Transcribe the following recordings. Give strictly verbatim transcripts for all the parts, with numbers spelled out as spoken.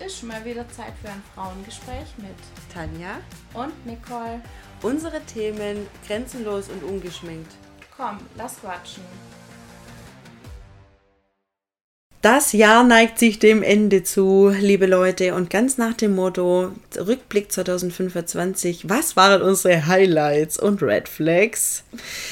ist mal wieder Zeit für ein Frauengespräch mit Tanja und Nicole. Unsere Themen grenzenlos und ungeschminkt. Komm, lass quatschen. Das Jahr neigt sich dem Ende zu, liebe Leute, und ganz nach dem Motto Rückblick zwanzig fünfundzwanzig, was waren unsere Highlights und Red Flags?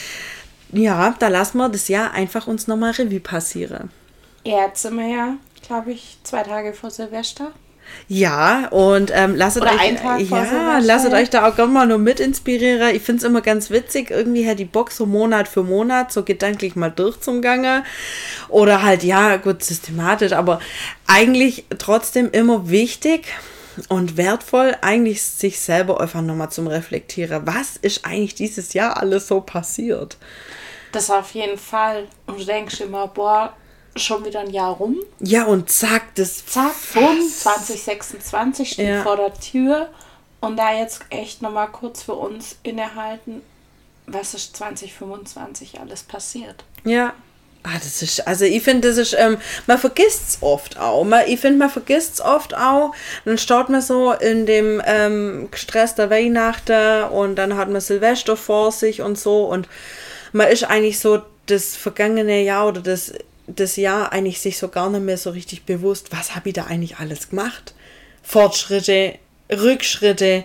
Ja, da lassen wir das Jahr einfach uns nochmal Revue passieren. Ja, jetzt sind wir ja, glaube ich, zwei Tage vor Silvester. Ja, und ähm, lasst Oder euch, ein Tag vor ja, Silvester. lasst euch da auch gerne mal nur mit inspirieren. Ich finde es immer ganz witzig, irgendwie hat die Box so Monat für Monat so gedanklich mal durch zum Gange. Oder halt, ja, gut, systematisch, aber eigentlich trotzdem immer wichtig und wertvoll, eigentlich sich selber einfach nochmal zum Reflektieren. Was ist eigentlich dieses Jahr alles so passiert? Das auf jeden Fall. Und du denkst immer, boah, schon wieder ein Jahr rum. Ja, und zack, das... Zack, bumm, zwanzig sechsundzwanzig steht Ja. vor der Tür. Und da jetzt echt nochmal kurz für uns innehalten, was ist zwanzig fünfundzwanzig alles passiert. Ja. Ah, das ist, also ich finde, das ist, ähm, man vergisst es oft auch. Man, ich finde, man vergisst es oft auch. Dann steht man so in dem ähm, Stress der Weihnachten und dann hat man Silvester vor sich und so. Und man ist eigentlich so das vergangene Jahr oder das, das Jahr eigentlich sich so gar nicht mehr so richtig bewusst, was habe ich da eigentlich alles gemacht? Fortschritte, Rückschritte,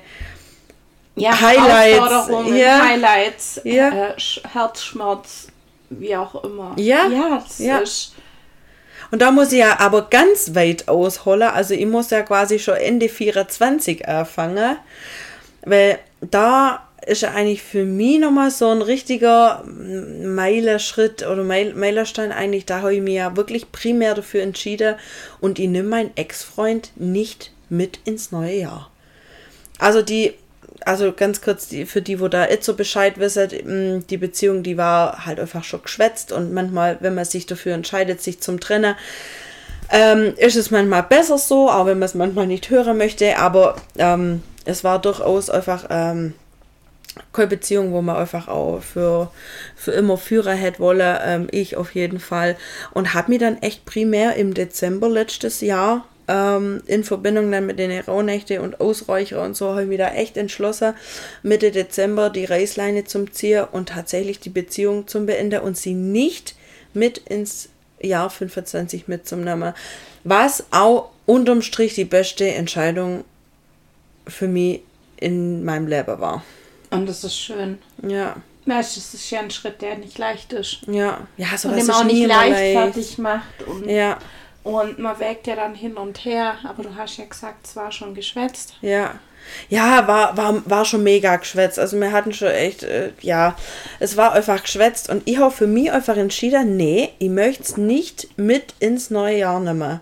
Ja, Highlights, Herausforderungen, ja. Highlights, Ja. äh, Sch- Herzschmerz, wie auch immer. Ja, ja, das ja. ist... Und da muss ich ja aber ganz weit ausholen. Also ich muss ja quasi schon Ende vierundzwanzig anfangen. Weil da ist ja eigentlich für mich nochmal so ein richtiger Meilenschritt oder Meil- Meilenstein eigentlich. Da habe ich mich ja wirklich primär dafür entschieden. Und ich nehme meinen Ex-Freund nicht mit ins neue Jahr. Also die... Also ganz kurz, die, für die, wo da jetzt so Bescheid wissen, die Beziehung, die war halt einfach schon geschwätzt und manchmal, wenn man sich dafür entscheidet, sich zum Trennen, ähm, ist es manchmal besser so, auch wenn man es manchmal nicht hören möchte, aber ähm, es war durchaus einfach ähm, keine Beziehung, wo man einfach auch für, für immer Führer hätte wollen, ähm, ich auf jeden Fall, und habe mich dann echt primär im Dezember letztes Jahr Ähm, in Verbindung dann mit den Rauhnächte und Ausräucher und so, habe ich mich da echt entschlossen, Mitte Dezember die Reißleine zum Ziehen und tatsächlich die Beziehung zum Beenden und sie nicht mit ins Jahr fünfundzwanzig mitzunehmen. Was auch unterm Strich die beste Entscheidung für mich in meinem Leben war. Und das ist schön. Ja, Weißt du, das ist ja ein Schritt, der nicht leicht ist. ja, ja, so Und was den man ist auch nie nicht immer leichtfertig macht. Und, Ja, und man wägt ja dann hin und her. Aber du hast ja gesagt, es war schon geschwätzt. ja. Ja, war, war, war schon mega geschwätzt. Also wir hatten schon echt, äh, ja, es war einfach geschwätzt. Und ich habe für mich einfach entschieden, nee, ich möchte es nicht mit ins neue Jahr nehmen.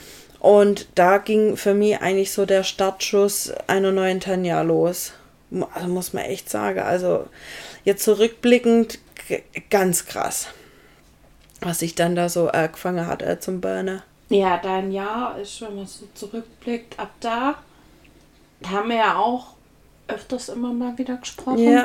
Und da ging für mich eigentlich so der Startschuss einer neuen Tanja los. Also muss man echt sagen. Also jetzt zurückblickend, g- ganz krass, was sich dann da so äh, gefangen hat äh, zum Burner. Ja, dein Jahr ist, wenn man so zurückblickt, ab da, da haben wir ja auch öfters immer mal wieder gesprochen. Ja,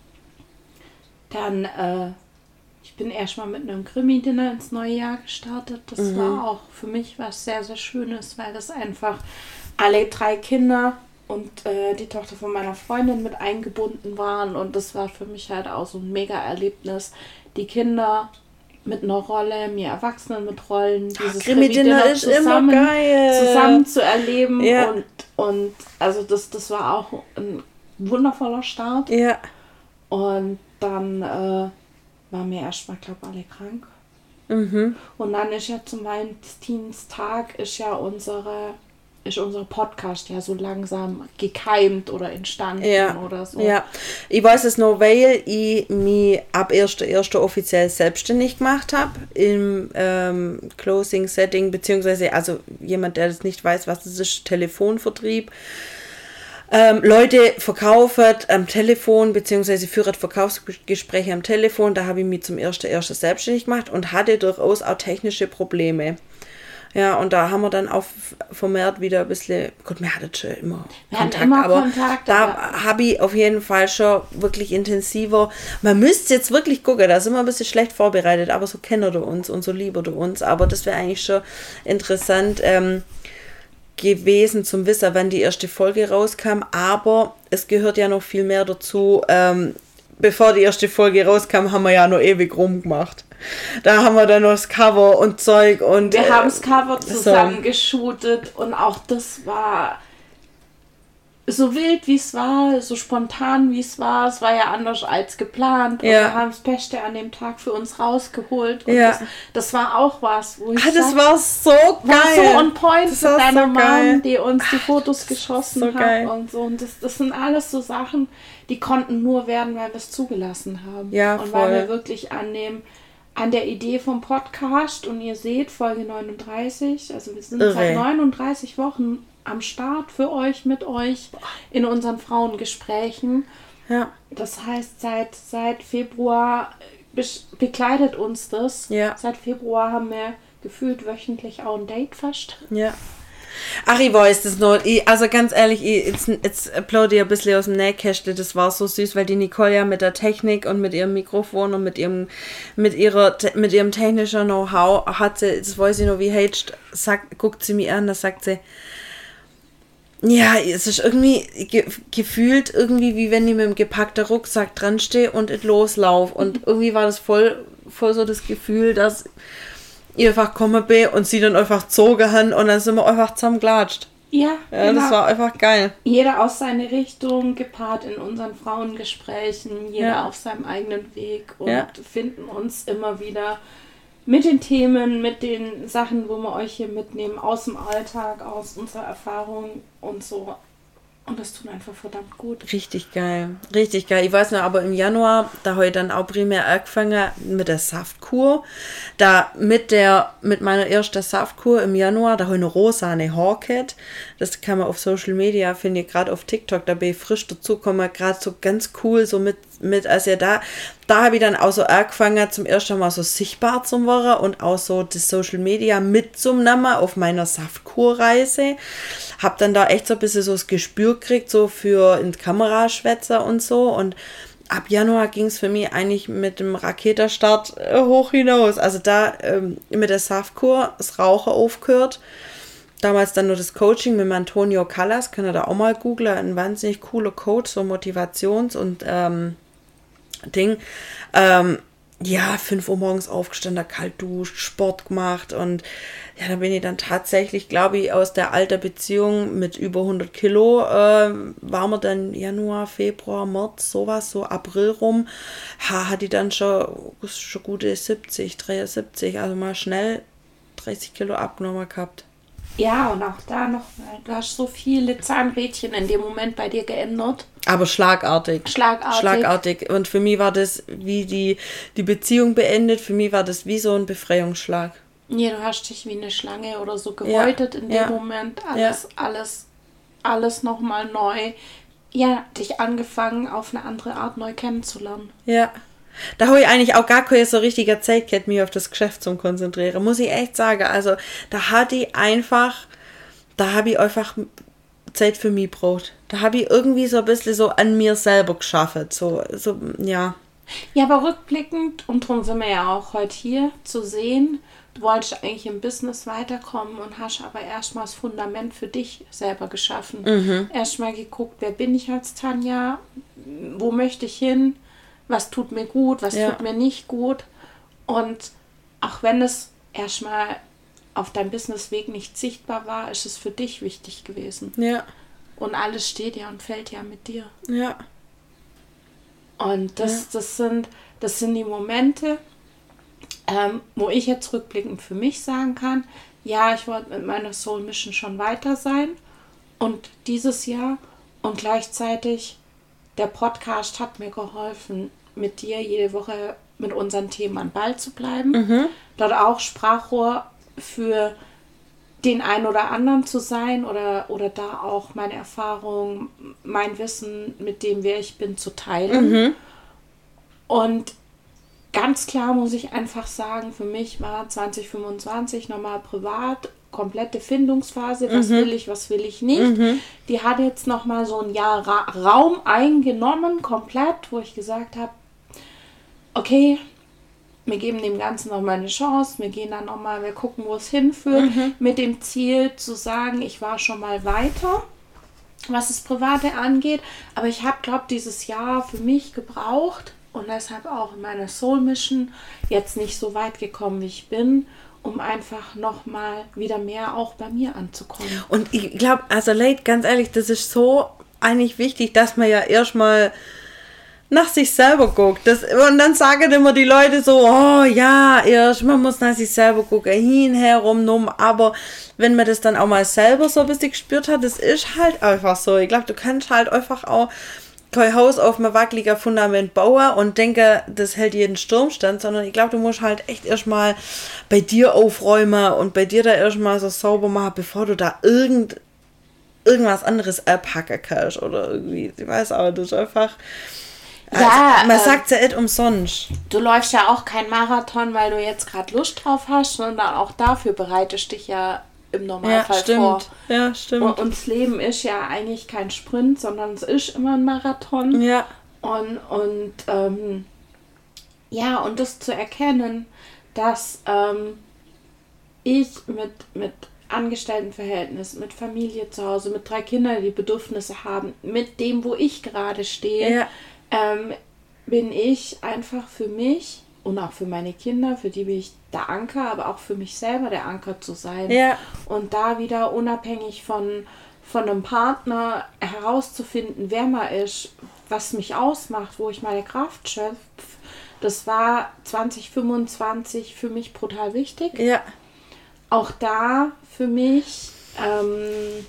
Dann, äh, ich bin erstmal mit einem Krimi-Dinner ins neue Jahr gestartet. Das Mhm. war auch für mich was sehr, sehr Schönes, weil das einfach alle drei Kinder und äh, die Tochter von meiner Freundin mit eingebunden waren. Und das war für mich halt auch so ein Mega-Erlebnis. Die Kinder mit einer Rolle, mir Erwachsenen mit Rollen, dieses Krimi-Dinner ist immer geil. zusammen zu erleben. Ja. Und, und also das, das war auch ein wundervoller Start. ja, Und dann äh, waren wir erstmal, glaube ich, alle krank. mhm. Und dann ist ja zum Valentinstag ist ja unsere, ist unser Podcast ja so langsam gekeimt oder entstanden Ja, oder so. ja. Ich weiß es noch, weil ich mich ab erster erster offiziell selbstständig gemacht habe im ähm, Closing-Setting, beziehungsweise, also jemand, der das nicht weiß, was das ist, Telefonvertrieb. Ähm, Leute verkaufen am Telefon, beziehungsweise führen Verkaufsgespräche am Telefon. Da habe ich mich zum ersten ersten selbstständig gemacht und hatte durchaus auch technische Probleme. Ja, und da haben wir dann auch vermehrt wieder ein bisschen, Gott, wir hatten schon immer Wir hatten Kontakt, immer aber Kontakt, da aber- habe ich auf jeden Fall schon wirklich intensiver, man müsste jetzt wirklich gucken, da sind wir ein bisschen schlecht vorbereitet, aber so kennt ihr uns und so lieber du uns, aber das wäre eigentlich schon interessant, ähm, gewesen zum Wissen, wann die erste Folge rauskam, aber es gehört ja noch viel mehr dazu. Ähm, bevor die erste Folge rauskam, haben wir ja noch ewig rumgemacht. Da haben wir dann noch das Cover und Zeug und... Wir äh, haben das Cover zusammen geshootet und auch das war so wild, wie es war, so spontan, wie es war. Es war ja anders als geplant. Und ja. wir haben das Beste an dem Tag für uns rausgeholt. Und ja. das, das war auch was, wo ich ah, das sag, war so geil. War so on point das mit deiner so Mom, geil. die uns die Fotos geschossen so hat geil. und so. Und das, das sind alles so Sachen, die konnten nur werden, weil wir es zugelassen haben. Ja, und voll. weil wir wirklich an dem an der Idee vom Podcast, und ihr seht Folge neununddreißig, also wir sind Irre. seit neununddreißig Wochen am Start für euch, mit euch in unseren Frauengesprächen. Ja. Das heißt, seit, seit Februar be- begleitet uns das. Ja. Seit Februar haben wir gefühlt wöchentlich auch ein Date fast. Ja. Ach, ich weiß das noch. Ich, also ganz ehrlich, ich, jetzt, jetzt applaudi ich ein bisschen aus dem Nähkästchen. Das war so süß, weil die Nicole ja mit der Technik und mit ihrem Mikrofon und mit ihrem mit ihrer mit ihrem technischen Know-how hat sie, das weiß ich noch, wie Haged sagt, guckt sie mich an, da sagt sie, ja, es ist irgendwie ge- gefühlt irgendwie, wie wenn ich mit dem gepackten Rucksack dran stehe und ich loslaufe. Und irgendwie war das voll, voll so das Gefühl, dass ich einfach gekommen bin und sie dann einfach gezogen haben und dann sind wir einfach zusammengelatscht. Ja, Ja, genau. das war einfach geil. Jeder aus seine Richtung, gepaart in unseren Frauengesprächen, jeder Ja. auf seinem eigenen Weg und Ja. finden uns immer wieder mit den Themen, mit den Sachen, wo wir euch hier mitnehmen, aus dem Alltag, aus unserer Erfahrung und so. Und das tut einfach verdammt gut. Richtig geil. Richtig geil. Ich weiß noch, aber im Januar, da habe ich dann auch primär angefangen mit der Saftkur. Da mit der, mit meiner ersten Saftkur im Januar, da habe ich eine rosane Haar gehabt. Das kann man auf Social Media, finde ich, gerade auf TikTok, da bin ich frisch dazugekommen, gerade so ganz cool, so mit, mit, als ja da, da habe ich dann auch so angefangen, zum ersten Mal so sichtbar zu werden und auch so das Social Media mitzunehmen auf meiner Saftkurreise. Hab dann da echt so ein bisschen so das Gespür gekriegt, so für in die Kamera schwätzen und so. Und ab Januar ging es für mich eigentlich mit dem Raketenstart äh, hoch hinaus. Also da ähm, mit der Saftkur, das Rauchen aufgehört. Damals dann nur das Coaching mit dem Antonio Callas, könnt ihr da auch mal googlen. Ein wahnsinnig cooler Coach, so Motivations- und ähm, Ding. Ähm, ja, fünf Uhr morgens aufgestanden, kalt duscht, Sport gemacht und ja, da bin ich dann tatsächlich, glaube ich, aus der alten Beziehung mit über hundert Kilo, äh, waren wir dann Januar, Februar, März, sowas, so April rum, ha, hatte ich dann schon, schon gute siebzig, dreiundsiebzig, also mal schnell dreißig Kilo abgenommen gehabt. Ja, und auch da noch, du hast so viele Zahnrädchen in dem Moment bei dir geändert. Aber schlagartig. Schlagartig. Schlagartig. Und für mich war das wie die, die Beziehung beendet, für mich war das wie so ein Befreiungsschlag. Ja, du hast dich wie eine Schlange oder so gehäutet ja, in dem ja, Moment. Alles, ja. alles, alles nochmal neu. Ja, dich angefangen, auf eine andere Art neu kennenzulernen. Ja. Da habe ich eigentlich auch gar keine so richtiger Zeit gehabt, mich auf das Geschäft zu konzentrieren. Muss ich echt sagen. Also, da hatte ich einfach, da habe ich einfach Zeit für mich gebraucht. Da habe ich irgendwie so ein bisschen so an mir selber geschafft. So, so, ja. Ja, aber rückblickend, und darum sind wir ja auch heute hier, zu sehen, du wolltest eigentlich im Business weiterkommen und hast aber erstmal das Fundament für dich selber geschaffen. Mhm. Erstmal geguckt, wer bin ich als Tanja, wo möchte ich hin, was tut mir gut, was ja. tut mir nicht gut. Und auch wenn es erstmal auf deinem Businessweg nicht sichtbar war, ist es für dich wichtig gewesen. Ja. Und alles steht ja und fällt ja mit dir. Ja. Und das, ja. das, sind, das sind die Momente, ähm, wo ich jetzt rückblickend für mich sagen kann, ja, ich wollte mit meiner Soul Mission schon weiter sein. Und dieses Jahr und gleichzeitig der Podcast hat mir geholfen, mit dir jede Woche mit unseren Themen an Ball zu bleiben. Mhm. Dort auch Sprachrohr für den einen oder anderen zu sein oder, oder da auch meine Erfahrung, mein Wissen mit dem, wer ich bin, zu teilen. Mhm. Und ganz klar muss ich einfach sagen, für mich war zwanzig fünfundzwanzig nochmal privat komplette Findungsphase, was mhm. will ich, was will ich nicht. Mhm. Die hat jetzt nochmal so ein Jahr Ra- Raum eingenommen, komplett, wo ich gesagt habe, okay, wir geben dem Ganzen nochmal eine Chance, wir gehen dann nochmal, wir gucken, wo es hinführt, mhm. mit dem Ziel zu sagen, ich war schon mal weiter, was das Private angeht, aber ich habe, glaube ich, dieses Jahr für mich gebraucht und deshalb auch in meiner Soul Mission jetzt nicht so weit gekommen, wie ich bin, um einfach nochmal wieder mehr auch bei mir anzukommen. Und ich glaube, also Leute, ganz ehrlich, das ist so eigentlich wichtig, dass man ja erstmal nach sich selber guckt. Das, und dann sagen immer die Leute so, oh ja, erst, man muss nach sich selber gucken, hin, her, rum, numm. Aber wenn man das dann auch mal selber so ein bisschen gespürt hat, das ist halt einfach so. Ich glaube, du kannst halt einfach auch kein Haus auf einem wackeligen Fundament bauen und denke, das hält jeden Sturmstand, sondern ich glaube, du musst halt echt erstmal bei dir aufräumen und bei dir da erstmal so sauber machen, bevor du da irgend, irgendwas anderes abhacken kannst oder irgendwie, ich weiß auch, das ist einfach... Ja, also, man äh, sagt ja nicht umsonst. Du läufst ja auch kein Marathon, weil du jetzt gerade Lust drauf hast, sondern auch dafür bereitest dich ja im Normalfall ja, stimmt. vor. Ja, stimmt. Und, und das Leben ist ja eigentlich kein Sprint, sondern es ist immer ein Marathon. Ja. Und, und ähm, ja, und das zu erkennen, dass ähm, ich mit, mit Angestelltenverhältnis, mit Familie zu Hause, mit drei Kindern, die Bedürfnisse haben, mit dem, wo ich gerade stehe, Ja. Ähm, bin ich einfach für mich und auch für meine Kinder, für die bin ich der Anker, aber auch für mich selber der Anker zu sein. Ja. Und da wieder unabhängig von, von einem Partner herauszufinden, wer man ist, was mich ausmacht, wo ich meine Kraft schöpfe, das war zwanzig fünfundzwanzig für mich brutal wichtig. Ja. Auch da für mich... Ähm,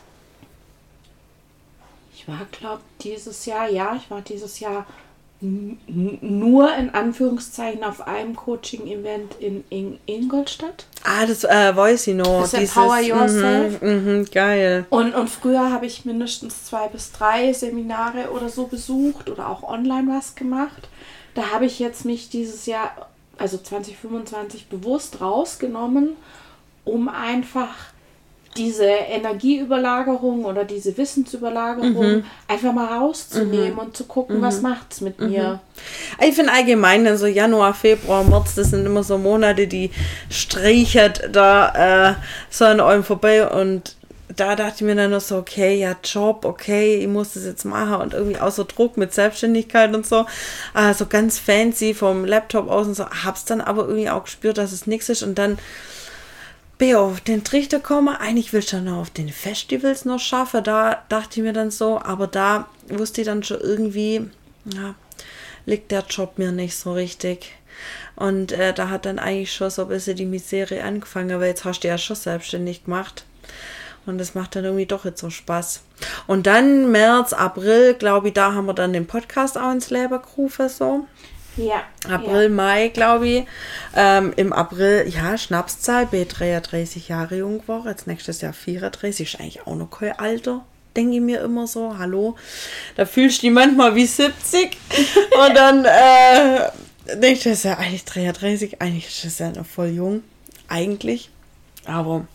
Ich war, glaube dieses Jahr, ja, ich war dieses Jahr n- n- nur in Anführungszeichen auf einem Coaching-Event in, in Ingolstadt. Ah, das äh, weiß ich noch. Das Empower Yourself. Mhm, mhm, geil. Und, und früher habe ich mindestens zwei bis drei Seminare oder so besucht oder auch online was gemacht. Da habe ich jetzt mich dieses Jahr, also zwanzig fünfundzwanzig, bewusst rausgenommen, um einfach diese Energieüberlagerung oder diese Wissensüberlagerung mhm. einfach mal rauszunehmen mhm. und zu gucken, mhm. was macht's mit mhm. mir. Ich finde allgemein, dann so Januar, Februar, März, das sind immer so Monate, die streichert da äh, so an eurem vorbei und da dachte ich mir dann noch so, okay, ja, Job, okay, ich muss das jetzt machen und irgendwie außer Druck mit Selbstständigkeit und so, also ganz fancy vom Laptop aus und so, hab's dann aber irgendwie auch gespürt, dass es nichts ist und dann bin ich auf den Trichter komme, eigentlich will ich dann noch auf den Festivals noch schaffen, da dachte ich mir dann so, aber da wusste ich dann schon irgendwie, ja, liegt der Job mir nicht so richtig. Und äh, da hat dann eigentlich schon so ein bisschen die Misere angefangen, weil jetzt hast du ja schon selbstständig gemacht. Und das macht dann irgendwie doch jetzt so Spaß. Und dann März, April, glaube ich, da haben wir dann den Podcast auch ins Leben gerufen, so. Ja. April, ja. Mai, glaube ich. Ähm, Im April, ja, Schnapszahl, bin dreiunddreißig Jahre jung geworden. Jetzt nächstes Jahr vierunddreißig, ist eigentlich auch noch kein Alter, denke ich mir immer so. Hallo, da fühlst du dich manchmal wie siebzig. Und dann äh, denke ich, das ist ja eigentlich dreiunddreißig, eigentlich ist das ja noch voll jung, eigentlich. Aber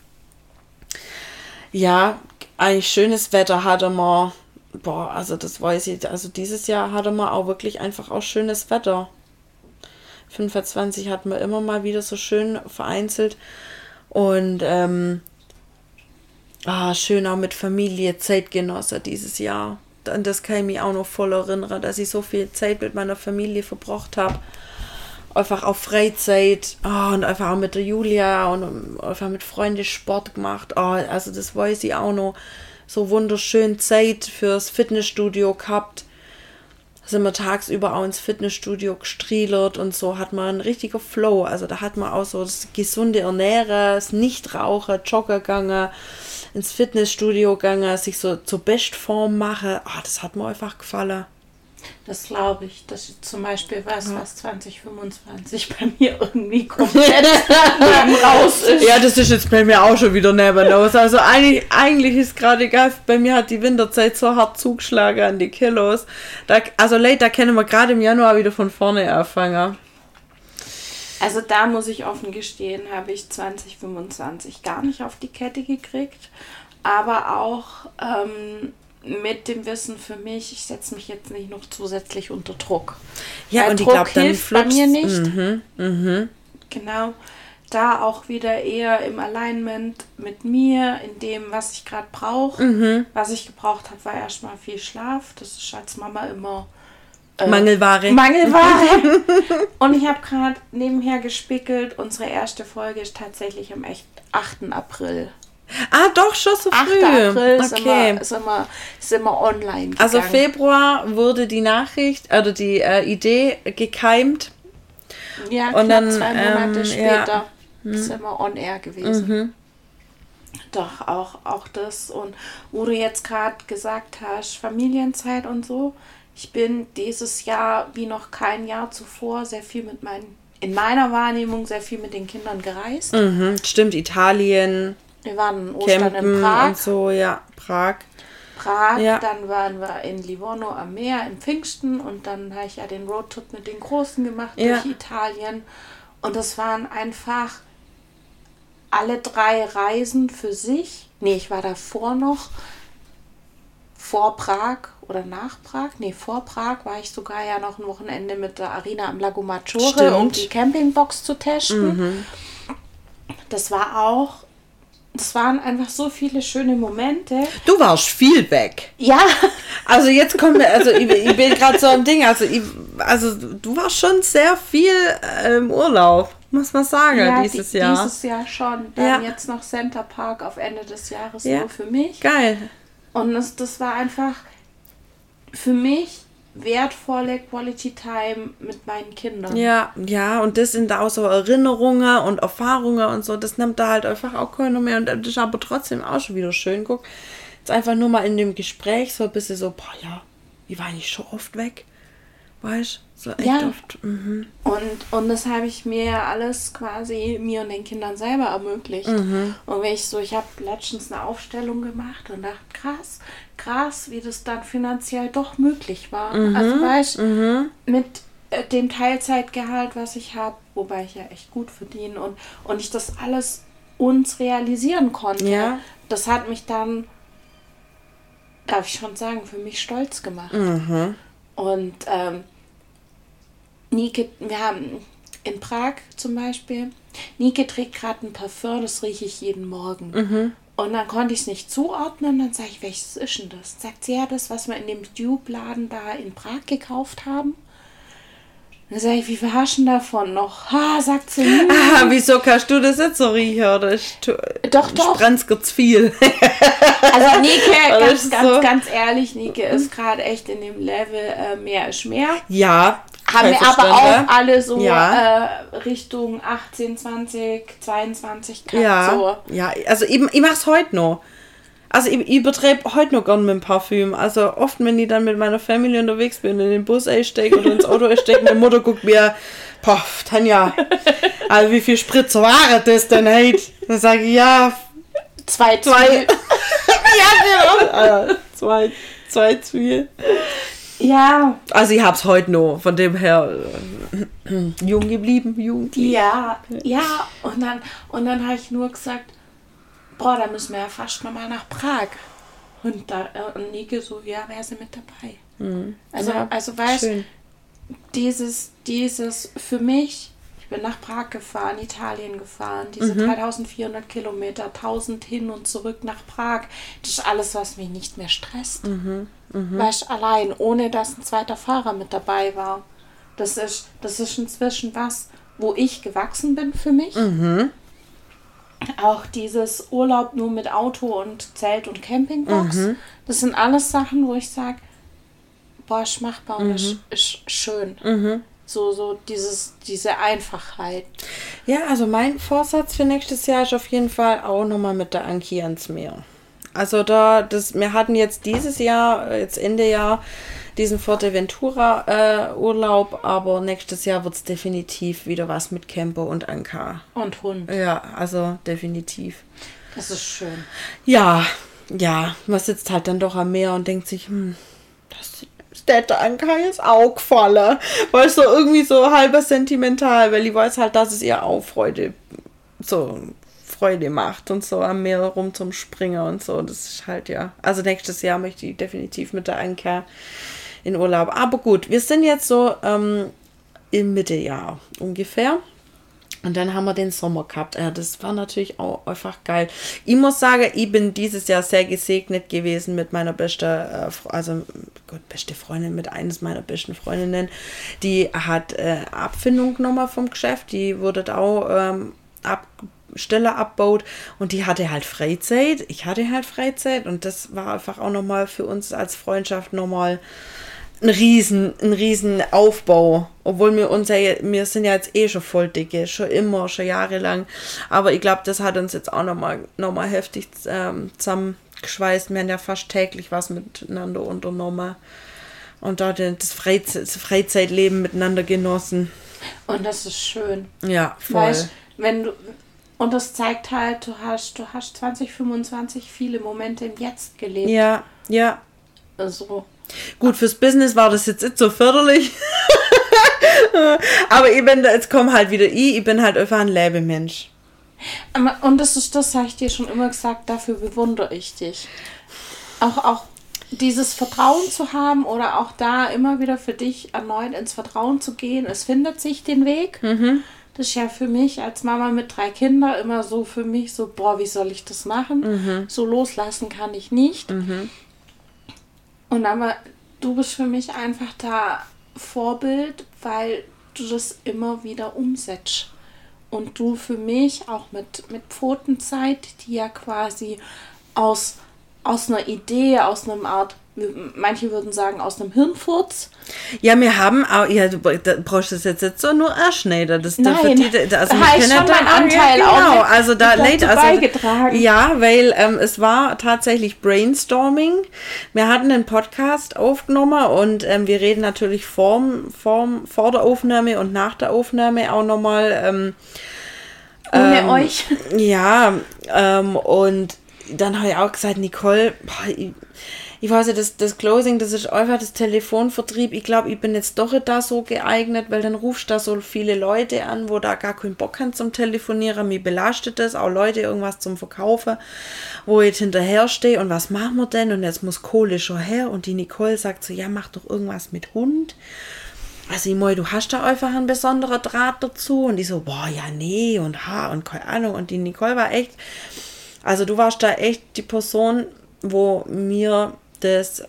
ja, eigentlich schönes Wetter hatte man. Boah, also das weiß ich, also dieses Jahr hatte man auch wirklich einfach auch schönes Wetter. fünfundzwanzig hatten wir immer mal wieder so schön vereinzelt und ähm, ah, schön auch mit Familie, Zeitgenosse dieses Jahr. An das kann ich mich auch noch voll erinnern, dass ich so viel Zeit mit meiner Familie verbracht habe. Einfach auch Freizeit oh, und einfach auch mit der Julia und einfach mit Freunden Sport gemacht. Oh, also das weiß ich auch noch. So wunderschön Zeit fürs Fitnessstudio gehabt. Sind wir tagsüber auch ins Fitnessstudio gestrielert und so hat man einen richtigen Flow. Also da hat man auch so das gesunde Ernähren, das Nichtrauchen, Joggen gegangen, ins Fitnessstudio gegangen, sich so zur Bestform machen. Oh, das hat mir einfach gefallen. Das glaube ich. Das ist zum Beispiel was, ja. was zwanzig fünfundzwanzig bei mir irgendwie komplett raus ist. Ja, das ist jetzt bei mir auch schon wieder neben aus. Also eigentlich, eigentlich ist gerade egal, bei mir hat die Winterzeit so hart zugeschlagen an die Kilos. Da, also Leute, da können wir gerade im Januar wieder von vorne anfangen. Also da muss ich offen gestehen, habe ich zwanzig fünfundzwanzig gar nicht auf die Kette gekriegt. Aber auch... Ähm, mit dem Wissen für mich, ich setze mich jetzt nicht noch zusätzlich unter Druck. Ja, Weil und Druck ich glaube, dann hilft bei mir nicht. Mhm, mhm. Genau. Da auch wieder eher im Alignment mit mir, in dem, was ich gerade brauche. Mhm. Was ich gebraucht habe, war erstmal viel Schlaf. Das ist als Mama immer äh, Mangelware. Mangelware. Und ich habe gerade nebenher gespickelt. Unsere erste Folge ist tatsächlich am echt achten April. Ah, doch, schon so früh. achter April ist, Okay. immer, ist, immer, ist immer online gegangen. Also Februar wurde die Nachricht, oder die äh, Idee gekeimt. Ja, und knapp dann, zwei Monate ähm, später ja. ist immer on air gewesen. Mhm. Doch, auch, auch das. Und wo du jetzt gerade gesagt hast, Familienzeit und so. Ich bin dieses Jahr wie noch kein Jahr zuvor sehr viel mit meinen, in meiner Wahrnehmung sehr viel mit den Kindern gereist. Mhm. Stimmt, Italien, Wir waren in Ostern Campen in Prag. und so, ja, Prag. Prag, Ja. dann waren wir in Livorno am Meer in Pfingsten und dann habe ich ja den Roadtrip mit den Großen gemacht Ja. durch Italien. Und das waren einfach alle drei Reisen für sich. Nee, ich war davor noch, vor Prag oder nach Prag. Nee, vor Prag war ich sogar ja noch ein Wochenende mit der Arina am Lago Maggiore, Stimmt. um die Campingbox zu testen. Mhm. Das war auch, das waren einfach so viele schöne Momente. Du warst viel weg. Ja, Also jetzt kommt mir, also ich, ich bin gerade so ein Ding, also ich, also du warst schon sehr viel äh, im Urlaub, muss man sagen, ja dieses die, Jahr. Dieses Jahr schon. Dann Ja. jetzt noch Center Park auf Ende des Jahres Ja. nur für mich. Geil. Und das, das war einfach für mich wertvolle Quality Time mit meinen Kindern. Ja, ja, und das sind auch so Erinnerungen und Erfahrungen und so, das nimmt da halt einfach auch keiner mehr und das ist aber trotzdem auch schon wieder schön. Guck, jetzt einfach nur mal in dem Gespräch so ein bisschen so, boah, ja, wie war ich schon oft weg? Weißt du? So echt Ja. oft. Mhm. Und, und das habe ich mir ja alles quasi mir und den Kindern selber ermöglicht. Mhm. Und wenn ich so, ich habe letztens eine Aufstellung gemacht und dachte, krass, krass, wie das dann finanziell doch möglich war. Mhm. Also weißt Mhm. mit äh, dem Teilzeitgehalt, was ich habe, wobei ich ja echt gut verdiene und, und ich das alles uns realisieren konnte, Ja. das hat mich dann, darf ich schon sagen, für mich stolz gemacht. Mhm. Und ähm, Nike, wir haben in Prag zum Beispiel, Nike trägt gerade ein Parfum, das rieche ich jeden Morgen. Mhm. Und dann konnte ich es nicht zuordnen. Dann sage ich, welches ist denn das? Sagt sie, ja, das, was wir in dem Dupe-Laden da in Prag gekauft haben. Dann sage ich, wie viel hast du denn davon noch? Ha, sagt sie, hm. Ah, wieso kannst du das jetzt so riechen? Oder ist tu- Doch, doch. sprenzgert's viel? Also Nike, Das ganz, ist ganz, so. ganz ehrlich, Nike ist gerade echt in dem Level äh, mehr ist mehr. Ja. Haben wir aber verstanden. auch alle so Ja. äh, Richtung achtzehn, zwanzig, zweiundzwanzig Grad Ja, so. ja, also ich, ich mach's heute noch. Also ich, ich übertreibe heute noch gern mit dem Parfüm. Also oft, wenn ich dann mit meiner Familie unterwegs bin, in den Bus einsteige oder ins Auto einsteige, meine Mutter guckt mir, boah, Tanja, also wie viel Spritzer waren das denn heute? Dann sage ich, ja, Zwei, zwei. zwei. ja, genau. Ah, zwei, zwei Zwiebeln. Ja, Also ich hab's heute noch, von dem her äh, jung geblieben, jung. ja, ja. Und dann, und dann habe ich nur gesagt, boah, da müssen wir ja fast nochmal nach Prag. Und da äh, und Nike so, ja, wäre sie mit dabei. Mhm. Also, Ja, also weißt schön. dieses, dieses für mich, ich bin nach Prag gefahren, Italien gefahren, diese Mhm. dreitausendvierhundert Kilometer, tausend hin und zurück nach Prag, das ist alles, was mich nicht mehr stresst. Mhm. Mhm. Weißt allein, ohne dass ein zweiter Fahrer mit dabei war. Das ist, das ist inzwischen was, wo ich gewachsen bin für mich. Mhm. Auch dieses Urlaub nur mit Auto und Zelt und Campingbox. Mhm. Das sind alles Sachen, wo ich sage, boah, ist machbar und ist, ist schön. Mhm. So, so dieses, diese Einfachheit. Ja, also mein Vorsatz für nächstes Jahr ist auf jeden Fall auch nochmal mit der Anki ans Meer. Also da, das, wir hatten jetzt dieses Jahr, jetzt Ende Jahr, diesen Forteventura äh, Urlaub, aber nächstes Jahr wird es definitiv wieder was mit Camper und Anker. Und Hund. Ja, also definitiv. Das ist schön. Ja, ja, man sitzt halt dann doch am Meer und denkt sich, hm, das ist der Anker jetzt auch gefallen. Weil es so irgendwie so halber sentimental, weil ich weiß halt, dass es ihr auch Freude so Freude macht und so am Meer rum zum Springen und so. Das ist halt, ja. Also nächstes Jahr möchte ich definitiv mit der Anker in Urlaub. Aber gut, wir sind jetzt so ähm, im Mitteljahr ungefähr. Und dann haben wir den Sommer gehabt. Ja, das war natürlich auch einfach geil. Ich muss sagen, ich bin dieses Jahr sehr gesegnet gewesen mit meiner besten, äh, also Gott, beste Freundin, mit eines meiner besten Freundinnen. Die hat äh, Abfindung genommen vom Geschäft. Die wurde auch ähm, ab, Stelle abbaut und die hatte halt Freizeit. Ich hatte halt Freizeit und das war einfach auch nochmal für uns als Freundschaft nochmal ein riesen, ein riesen Aufbau, obwohl wir uns ja, wir sind ja jetzt eh schon voll dicke, schon immer, schon jahrelang, aber ich glaube, das hat uns jetzt auch nochmal noch mal heftig ähm, zusammengeschweißt. Wir haben ja fast täglich was miteinander unternommen und da das, Freizeit, das Freizeitleben miteinander genossen. Und das ist schön. Ja, voll. Weißt, wenn du, und das zeigt halt, du hast, du hast zwanzig fünfundzwanzig viele Momente im Jetzt gelebt. Ja, ja. Also. Gut, fürs Business war das jetzt nicht so förderlich. Aber ich bin, jetzt komm halt wieder ich, ich bin halt einfach ein Lebemensch. Und das ist, das habe ich dir schon immer gesagt, dafür bewundere ich dich. Auch, auch dieses Vertrauen zu haben oder auch da immer wieder für dich erneut ins Vertrauen zu gehen. Es findet sich den Weg. Mhm. Das ist ja für mich als Mama mit drei Kindern immer so für mich so, boah, wie soll ich das machen? Mhm. So loslassen kann ich nicht. Mhm. Und aber du bist für mich einfach da Vorbild, weil du das immer wieder umsetzt. Und du für mich auch mit, mit Pfotenzeit, die ja quasi aus, aus einer Idee, aus einem Art, manche würden sagen, aus einem Hirnfurz. Ja, wir haben auch, ja, du brauchst das jetzt nicht so nur erschneiden. Das Nein, die, also da heißt schon mein Anteil ja, genau, auch also da dazu also, beigetragen. Ja, weil ähm, es war tatsächlich Brainstorming. Wir hatten einen Podcast aufgenommen und ähm, wir reden natürlich vorm, vorm, vor der Aufnahme und nach der Aufnahme auch nochmal ähm, ohne ähm, euch. Ja, ähm, und dann habe ich auch gesagt, Nicole, boah, ich, ich weiß ja, das, das Closing, das ist einfach das Telefonvertrieb. Ich glaube, ich bin jetzt doch nicht da so geeignet, weil dann rufst du da so viele Leute an, wo da gar keinen Bock haben zum Telefonieren. Mir belastet das, auch Leute irgendwas zum Verkaufen, wo ich jetzt hinterher stehe und was machen wir denn? Und jetzt muss Kohle schon her und die Nicole sagt so, ja, mach doch irgendwas mit Hund. Also ich meine, du hast da einfach einen besonderen Draht dazu und die so, boah, ja, nee und ha und keine Ahnung. Und die Nicole war echt, also du warst da echt die Person, wo mir das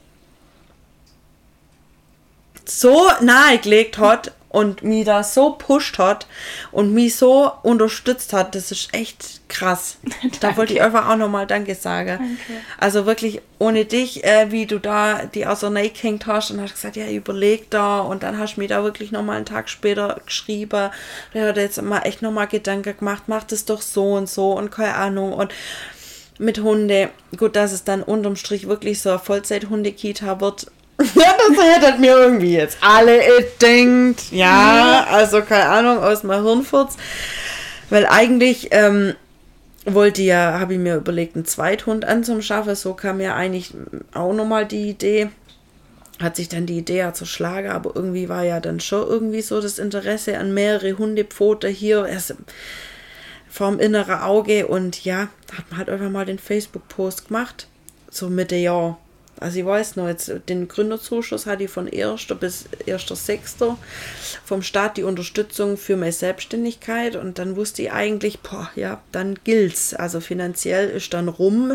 so nahegelegt hat und mich da so pusht hat und mich so unterstützt hat, das ist echt krass. Da wollte ich einfach auch nochmal Danke sagen. Danke. Also wirklich ohne dich, äh, wie du da die auch so reingehängt hast und hast gesagt, ja, überleg da und dann hast du mir da wirklich nochmal einen Tag später geschrieben, der hat jetzt mal echt nochmal Gedanken gemacht, mach das doch so und so und keine Ahnung und mit Hunde, gut, dass es dann unterm Strich wirklich so eine Vollzeit-Hunde-Kita wird. Ja, das hättet mir irgendwie jetzt alle gedacht. Ja, also keine Ahnung, aus meinem Hirnfurz. Weil eigentlich ähm, wollte ja, habe ich mir überlegt, einen Zweithund anzuschaffen. So kam ja eigentlich auch nochmal die Idee. Hat sich dann die Idee ja zerschlagen, aber irgendwie war ja dann schon irgendwie so das Interesse an mehrere Hundepfote hier. Erst vorm inneren Auge und ja, hat man halt einfach mal den Facebook-Post gemacht, so Mitte Jahr. Also ich weiß noch, jetzt den Gründerzuschuss hatte ich von ersten bis ersten sechsten vom Staat die Unterstützung für meine Selbstständigkeit und dann wusste ich eigentlich, boah, ja, dann gilt's. Also finanziell ist dann rum.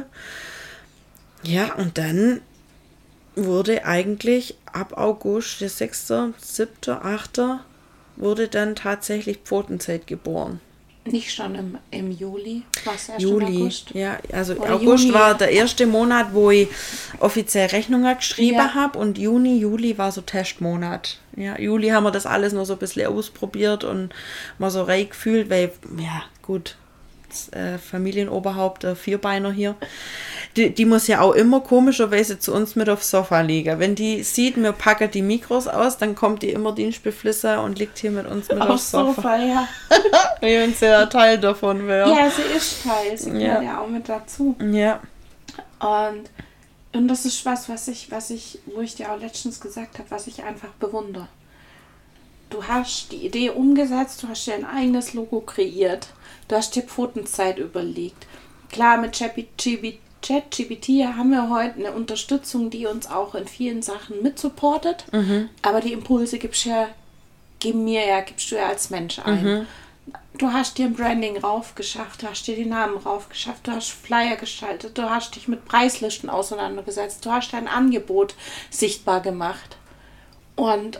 Ja, und dann wurde eigentlich ab August, der sechste, siebte, achte wurde dann tatsächlich Pfotenzeit geboren. Nicht schon im, im Juli? Was erst Juli, im August? ja, also Oder August Juni. war der erste Monat, wo ich offiziell Rechnungen geschrieben Ja. habe und Juni, Juli war so Testmonat. Ja, Juli haben wir das alles noch so ein bisschen ausprobiert und mal so reingefühlt, weil, ja, gut, das äh, Familienoberhaupt, der Vierbeiner hier, die, die muss ja auch immer komischerweise zu uns mit aufs Sofa liegen. Wenn die sieht, wir packen die Mikros aus, dann kommt die immer dienstbeflisser und liegt hier mit uns mit aufs Aufs Sofa. Sofa, ja. Wenn sie ja Teil davon wäre. Ja, sie ist Teil. Sie Ja. gehört ja auch mit dazu. Ja. Und, und das ist was, was ich, was ich, wo ich dir auch letztens gesagt habe, was ich einfach bewundere. du hast die Idee umgesetzt, du hast dir ein eigenes Logo kreiert, du hast dir Pfotenzeit überlegt. Klar, mit ChatGPT haben wir heute eine Unterstützung, die uns auch in vielen Sachen mitsupportet, mhm. aber die Impulse gibst ja, geben mir ja, gibst du ja als Mensch ein. Mhm. Du hast dir ein Branding raufgeschafft, du hast dir die Namen raufgeschafft, du hast Flyer gestaltet, du hast dich mit Preislisten auseinandergesetzt, du hast dein Angebot sichtbar gemacht. Und,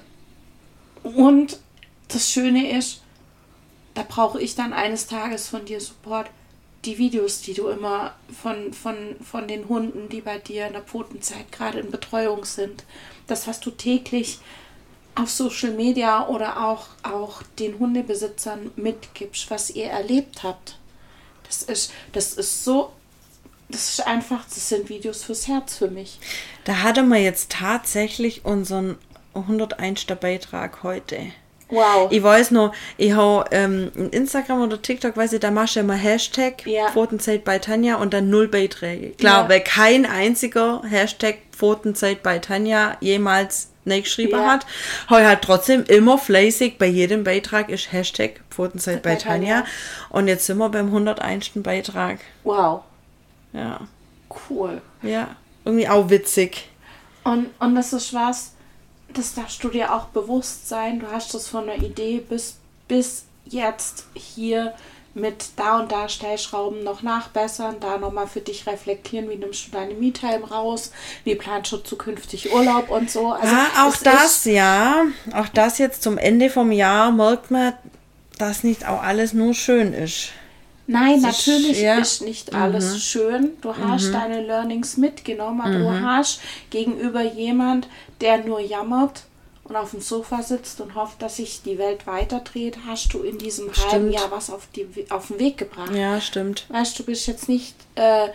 und das Schöne ist, da brauche ich dann eines Tages von dir Support, die Videos, die du immer von, von, von den Hunden, die bei dir in der Pfotenzeit gerade in Betreuung sind, das, was du täglich auf Social Media oder auch, auch den Hundebesitzern mitgibst, was ihr erlebt habt. Das ist, das ist so, das ist einfach, das sind Videos fürs Herz für mich. Da hatten wir jetzt tatsächlich unseren hunderteinsten Beitrag heute. Wow. Ich weiß noch, ich habe ähm, in Instagram oder TikTok, weiß ich, da machst du immer Hashtag ja. Pfotenzeit bei Tanja und dann null Beiträge. Klar, ja. weil kein einziger Hashtag Pfotenzeit bei Tanja jemals geschrieben ja. hat, habe ich halt trotzdem immer fleißig, bei jedem Beitrag ist Hashtag Pfotenzeit bei, bei Tanja. Tanja und jetzt sind wir beim hunderteinsten Beitrag. Wow. Ja. Cool. Ja, irgendwie auch witzig. Und, und das ist was, das darfst du dir auch bewusst sein. Du hast das von der Idee bis, bis jetzt hier mit da und da Stellschrauben noch nachbessern, da nochmal für dich reflektieren, wie nimmst du deine Me-Time raus, wie planst du zukünftig Urlaub und so. Also ah, auch das, ja. Auch das jetzt zum Ende vom Jahr merkt man, dass nicht auch alles nur schön ist. Nein, das natürlich ist, ja. ist nicht alles mhm. schön. Du hast mhm. deine Learnings mitgenommen, aber mhm. du hast gegenüber jemand, der nur jammert und auf dem Sofa sitzt und hofft, dass sich die Welt weiterdreht, hast du in diesem stimmt. halben Jahr was auf, die, auf den Weg gebracht. Ja, stimmt. Weißt du, bist jetzt nicht äh,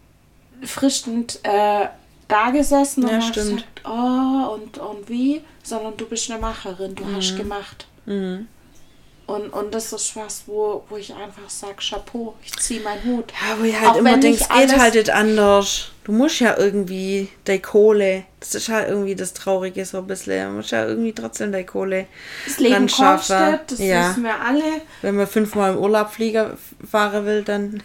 frischend äh, da gesessen ja, und hast stimmt. gesagt, oh, und, und wie, sondern du bist eine Macherin, du mhm. hast gemacht. Mhm. Und, und das ist was, wo, wo ich einfach sage, Chapeau, ich ziehe meinen Hut. Ja, wo ich halt auch immer denke, es geht halt nicht anders. Du musst ja irgendwie deine Kohle, das ist halt irgendwie das Traurige so ein bisschen, du musst ja irgendwie trotzdem deine Kohle das Leben kostet, das ja. wissen wir alle. Wenn man fünfmal im Urlaub Flieger fahren will, dann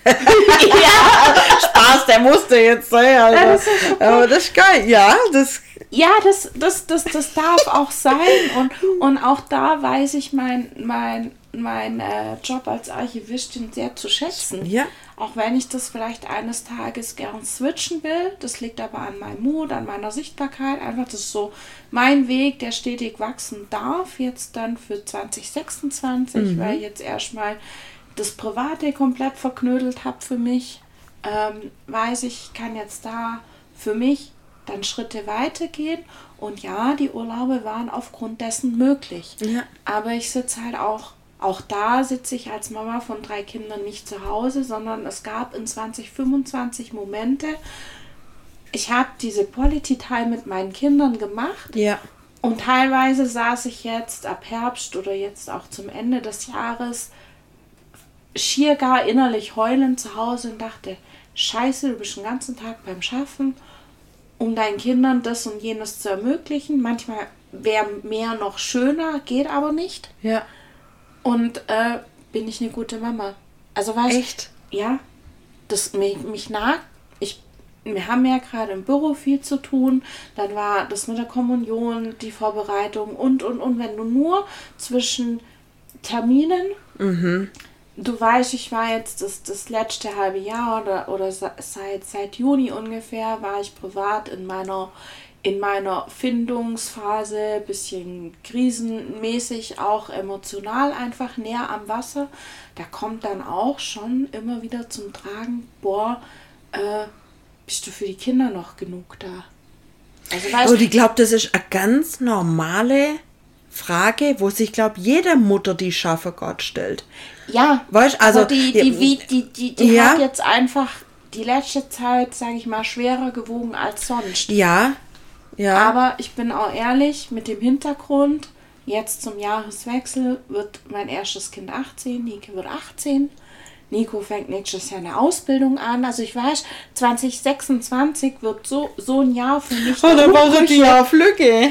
ja, Spaß, der musste jetzt sein. Also. Ja, das ist okay. Aber das ist geil, ja, das Ja, das, das, das, das darf auch sein und, und auch da weiß ich mein, mein, mein äh, Job als Archivistin sehr zu schätzen. Ja. Auch wenn ich das vielleicht eines Tages gern switchen will, das liegt aber an meinem Mut, an meiner Sichtbarkeit, einfach das ist so mein Weg, der stetig wachsen darf, jetzt dann für zwanzig sechsundzwanzig, mhm. weil ich jetzt erstmal das Private komplett verknödelt habe für mich, ähm, weiß ich, ich kann jetzt da für mich dann Schritte weitergehen und ja, die Urlaube waren aufgrund dessen möglich. Ja. Aber ich sitze halt auch, auch da sitze ich als Mama von drei Kindern nicht zu Hause, sondern es gab in zwanzig fünfundzwanzig Momente, ich habe diese Quality Time mit meinen Kindern gemacht ja. und teilweise saß ich jetzt ab Herbst oder jetzt auch zum Ende des Jahres schier gar innerlich heulend zu Hause und dachte, scheiße, du bist den ganzen Tag beim Schaffen, um deinen Kindern das und jenes zu ermöglichen. Manchmal wäre mehr noch schöner, geht aber nicht. Ja. Und äh, bin ich eine gute Mama. Also weißt echt? Ja, das mich, mich nagt. Ich, wir haben ja gerade im Büro viel zu tun. Dann war das mit der Kommunion, die Vorbereitung und, und, und. Wenn du nur zwischen Terminen, mhm. du weißt, ich war jetzt das, das letzte halbe Jahr oder, oder seit, seit Juni ungefähr, war ich privat in meiner, in meiner Findungsphase, bisschen krisenmäßig, auch emotional einfach näher am Wasser. Da kommt dann auch schon immer wieder zum Tragen, boah, äh, bist du für die Kinder noch genug da? Also, weißt, oh, ich glaube, das ist eine ganz normale Frage, wo sich, glaube jede Mutter, die schaffe Gott stellt. Ja, weißt, also aber die, die, die, die, die, die ja. hat jetzt einfach die letzte Zeit, sage ich mal, schwerer gewogen als sonst. Ja, ja. Aber ich bin auch ehrlich, mit dem Hintergrund, jetzt zum Jahreswechsel wird mein erstes Kind achtzehn, Nico wird achtzehn. Nico fängt nächstes Jahr eine Ausbildung an. Also ich weiß, zwanzig sechsundzwanzig wird so, so ein Jahr für mich. Oh, da war die Jahr Flügge.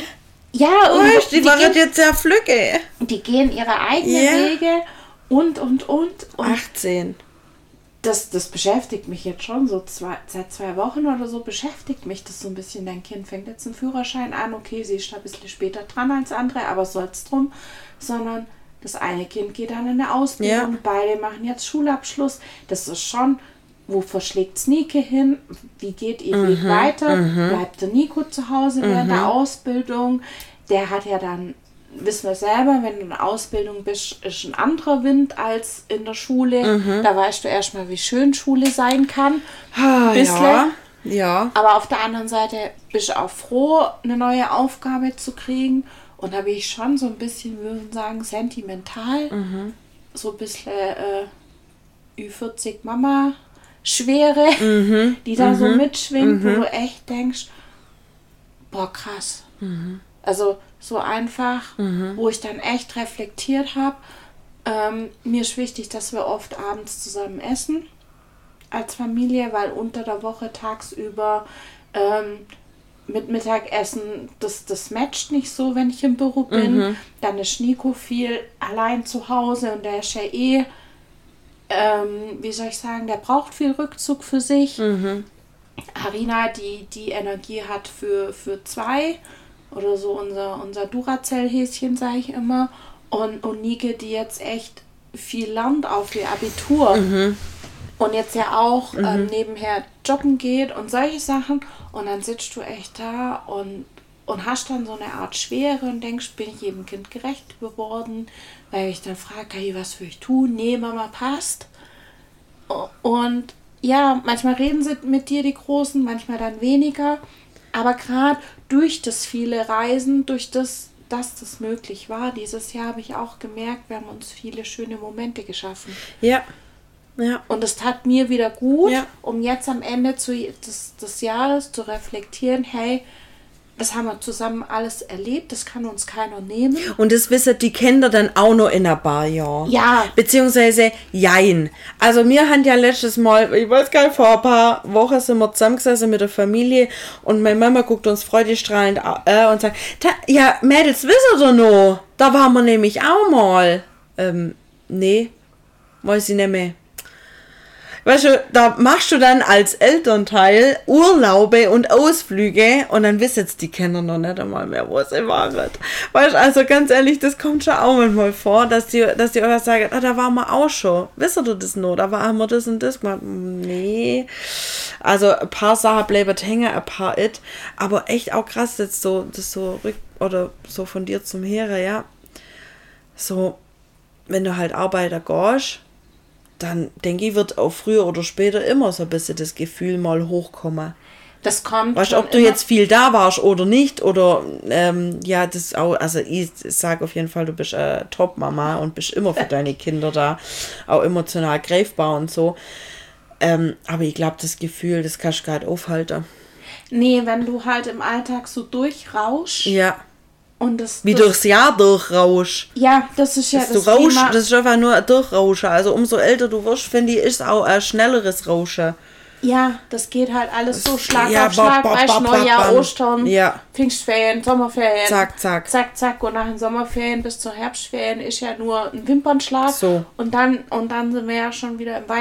Ja, und weißt, die, die, waren gehen, jetzt ja flügge. die gehen ihre eigenen Ja. Wege und, und, und. und achtzehn. Das, das beschäftigt mich jetzt schon so zwei, seit zwei Wochen oder so beschäftigt mich das so ein bisschen. Dein Kind fängt jetzt einen Führerschein an, okay, sie ist ein bisschen später dran als andere, aber soll's drum. Sondern das eine Kind geht dann in eine Ausbildung, Ja. beide machen jetzt Schulabschluss. Das ist schon, wo verschlägt Nike hin? Wie geht ihr Weg weiter? Bleibt der Nico zu Hause während der Ausbildung? Der hat ja dann, wissen wir selber, wenn du in der Ausbildung bist, ist ein anderer Wind als in der Schule. Da weißt du erstmal, wie schön Schule sein kann. Ah, Bisschen. ja. Ja. Aber auf der anderen Seite bist du auch froh, eine neue Aufgabe zu kriegen. Und da bin ich schon so ein bisschen, würde ich sagen, sentimental. So ein bisschen äh, Ü vierzig Mama-Schwere, Mhm. die da so mitschwingt, wo du echt denkst, boah, krass. Also so einfach, wo ich dann echt reflektiert habe. Ähm, mir ist wichtig, dass wir oft abends zusammen essen als Familie, weil unter der Woche tagsüber ähm, mit Mittagessen, das, das matcht nicht so, wenn ich im Büro bin. Dann ist Nico viel allein zu Hause und der ist ja eh, ähm, wie soll ich sagen, der braucht viel Rückzug für sich. Arina, die die Energie hat für, für zwei oder so unser, unser Duracell-Häschen, sage ich immer. Und, und Nike, die jetzt echt viel lernt auf ihr Abitur. Und jetzt ja auch ähm, nebenher jobben geht und solche Sachen. Und dann sitzt du echt da und, und hast dann so eine Art Schwere und denkst, bin ich jedem Kind gerecht geworden? Weil ich dann frage, hey, was will ich tun? Nee, Mama, passt. Und ja, manchmal reden sie mit dir, die Großen, manchmal dann weniger. Aber gerade durch das viele Reisen, durch das, dass das möglich war, dieses Jahr habe ich auch gemerkt, wir haben uns viele schöne Momente geschaffen. Ja. Ja. Und es tat mir wieder gut, Ja. um jetzt am Ende zu, des, des Jahres zu reflektieren, hey, das haben wir zusammen alles erlebt, das kann uns keiner nehmen. Und das wissen die Kinder dann auch noch in ein paar Jahren. Ja. Beziehungsweise, jein. Also wir haben ja letztes Mal, ich weiß gar nicht, vor ein paar Wochen sind wir zusammengesessen mit der Familie und meine Mama guckt uns freudestrahlend an und sagt, ja, Mädels, wisst ihr noch? Da waren wir nämlich auch mal. Ähm, nee, weiß ich nicht mehr. Weißt du, da machst du dann als Elternteil Urlaube und Ausflüge und dann wissen jetzt die Kinder noch nicht einmal mehr, wo sie waren. Weißt du, also ganz ehrlich, das kommt schon auch manchmal vor, dass die, dass die euch sagen, ah, da waren wir auch schon. Wisst ihr das noch? Da haben wir das und das gemacht. Nee. Also ein paar Sachen bleiben hängen, ein paar it. Aber echt auch krass, jetzt so, das so rück, oder so von dir zum Heere, ja. So, wenn du halt arbeiten gehst, dann denke ich, wird auch früher oder später immer so ein bisschen das Gefühl mal hochkommen. Das kommt Weißt du, ob du immer, jetzt viel da warst oder nicht, oder, ähm, ja, das auch, also ich sage auf jeden Fall, du bist eine Top-Mama und bist immer für deine Kinder da, auch emotional greifbar und so. Ähm, aber ich glaube, das Gefühl, das kannst du gar nicht aufhalten. Nee, wenn du halt im Alltag so durchrauschst. Ja. Und das, Wie das, durchs Jahr durchrausch. Ja, das ist ja Das, das du rausch, Thema. das ist einfach nur ein Durchrauschen. Also umso älter du wirst, finde ich, ist auch ein schnelleres Rauschen. Ja, das geht halt alles so Schlag ja, auf Schlag. bap, bap, Weißt bap, Neujahr, bap, Ostern, ja. Pfingstferien, Sommerferien. Zack, zack. Zack, zack. Und nach den Sommerferien bis zur Herbstferien ist ja nur ein Wimpernschlag. So. Und dann, und dann sind wir ja schon wieder im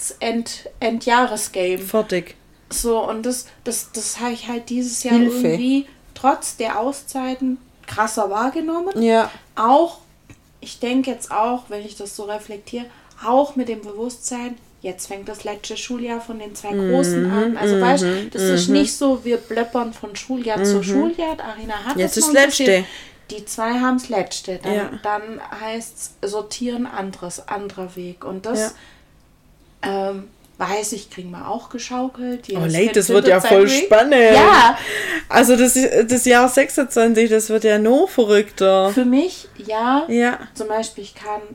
Weihnachts-End-Jahres-Game. Fertig. So, und das, das, das habe ich halt dieses Jahr Hilfe. irgendwie trotz der Auszeiten krasser wahrgenommen. Ja. Auch, ich denke jetzt auch, wenn ich das so reflektiere, auch mit dem Bewusstsein, jetzt fängt das letzte Schuljahr von den zwei Großen an. Also weißt du, das ist nicht so, wir blöppern von Schuljahr zu Schuljahr. Arina hat Jetzt das ist noch das ein letzte. bisschen. Die zwei haben das letzte. Dann, Ja. dann heißt es sortieren anderes, anderer Weg. Und das ähm, weiß ich, kriegen wir auch geschaukelt. Oh, Jedes leid, Kind das wird findet ja sein voll Weg. spannend. Ja, Also das, das Jahr sechsundzwanzig, das wird ja noch verrückter. für mich, ja. Ja. Zum Beispiel, ich kann,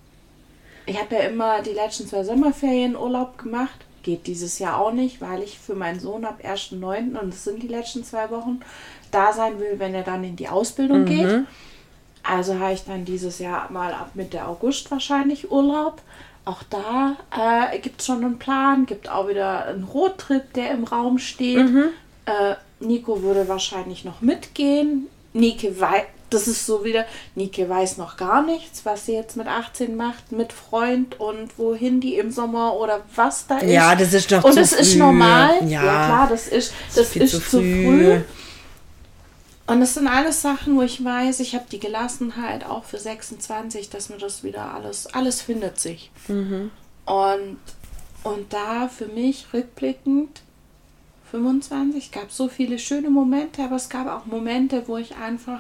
ich habe ja immer die letzten zwei Sommerferien Urlaub gemacht. Geht dieses Jahr auch nicht, weil ich für meinen Sohn ab ersten neunten und das sind die letzten zwei Wochen, da sein will, wenn er dann in die Ausbildung Mhm. geht. Also habe ich dann dieses Jahr mal ab Mitte August wahrscheinlich Urlaub. Auch da äh, gibt es schon einen Plan, gibt auch wieder einen Roadtrip, der im Raum steht. Mhm. Äh, Nico würde wahrscheinlich noch mitgehen. Nike weiß, das ist so wieder, Nike weiß noch gar nichts, was sie jetzt mit achtzehn macht, mit Freund und wohin die im Sommer oder was da ist. Ja, das ist noch und zu das früh. ist normal. Ja, ja klar, das ist, das viel ist zu zu früh. früh. Und das sind alles Sachen, wo ich weiß, ich habe die Gelassenheit auch für sechsundzwanzig, dass mir das wieder alles, alles findet sich. Mhm. Und, und da für mich rückblickend, fünfundzwanzig, gab so viele schöne Momente, aber es gab auch Momente, wo ich einfach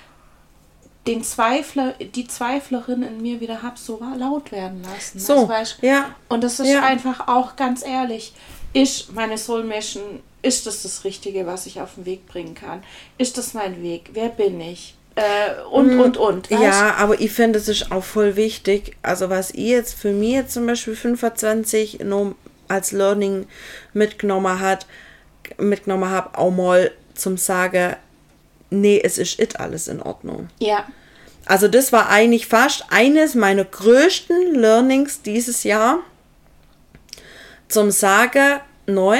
den Zweifler, die Zweiflerin in mir wieder habe, so laut werden lassen. So, also, weißt, ja. Und das ist ja. einfach auch ganz ehrlich, ist meine Soul Mission, ist das das Richtige, was ich auf den Weg bringen kann? Ist das mein Weg? Wer bin ich? Äh, und, mm, und, und. Weißt? Ja, aber ich finde, das ist auch voll wichtig. Also was ich jetzt für mich jetzt zum Beispiel fünfundzwanzig noch als Learning mitgenommen hat, mitgenommen habe, auch mal zum Sagen, nee, es ist it alles in Ordnung. Ja. Also das war eigentlich fast eines meiner größten Learnings dieses Jahr, zum Sagen, neu,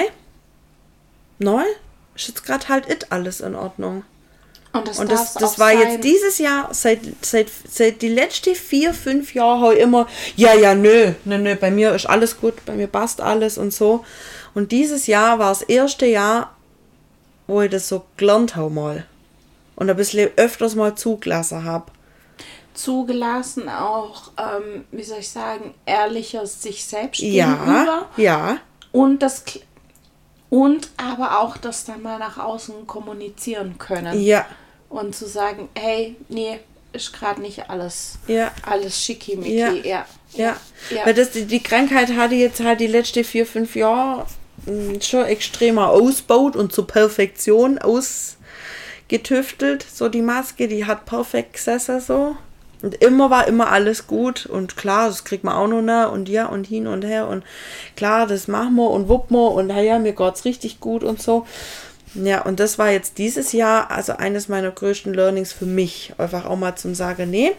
neu, ist jetzt gerade halt it alles in Ordnung. Und das, Und das, das war sein. Jetzt dieses Jahr, seit, seit, seit die letzten vier, fünf Jahre habe ich immer, ja, ja, nö, nö, nö, bei mir ist alles gut, bei mir passt alles und so. Und dieses Jahr war das erste Jahr, wo ich das so gelernt habe mal. Und ein bisschen öfters mal zugelassen habe. Zugelassen auch, ähm, wie soll ich sagen, ehrlicher sich selbst ja, gegenüber. Ja, Und das und aber auch das dann mal nach außen kommunizieren können. Ja. Und zu sagen, hey, nee, ist gerade nicht alles, ja. alles schickimicki. Ja. Ja. Ja. Ja. Weil das, die, die Krankheit hatte jetzt halt die letzten vier, fünf Jahre mh, schon extremer ausgebaut und zur Perfektion ausgetüftelt. So die Maske, die hat perfekt gesessen so. Und immer war immer alles gut und klar, das kriegt man auch noch ne und ja und hin und her und klar, das machen wir und wuppen wir und naja, mir geht's richtig gut und so. Ja, und das war jetzt dieses Jahr also eines meiner größten Learnings für mich. Einfach auch mal zum Sagen, nee,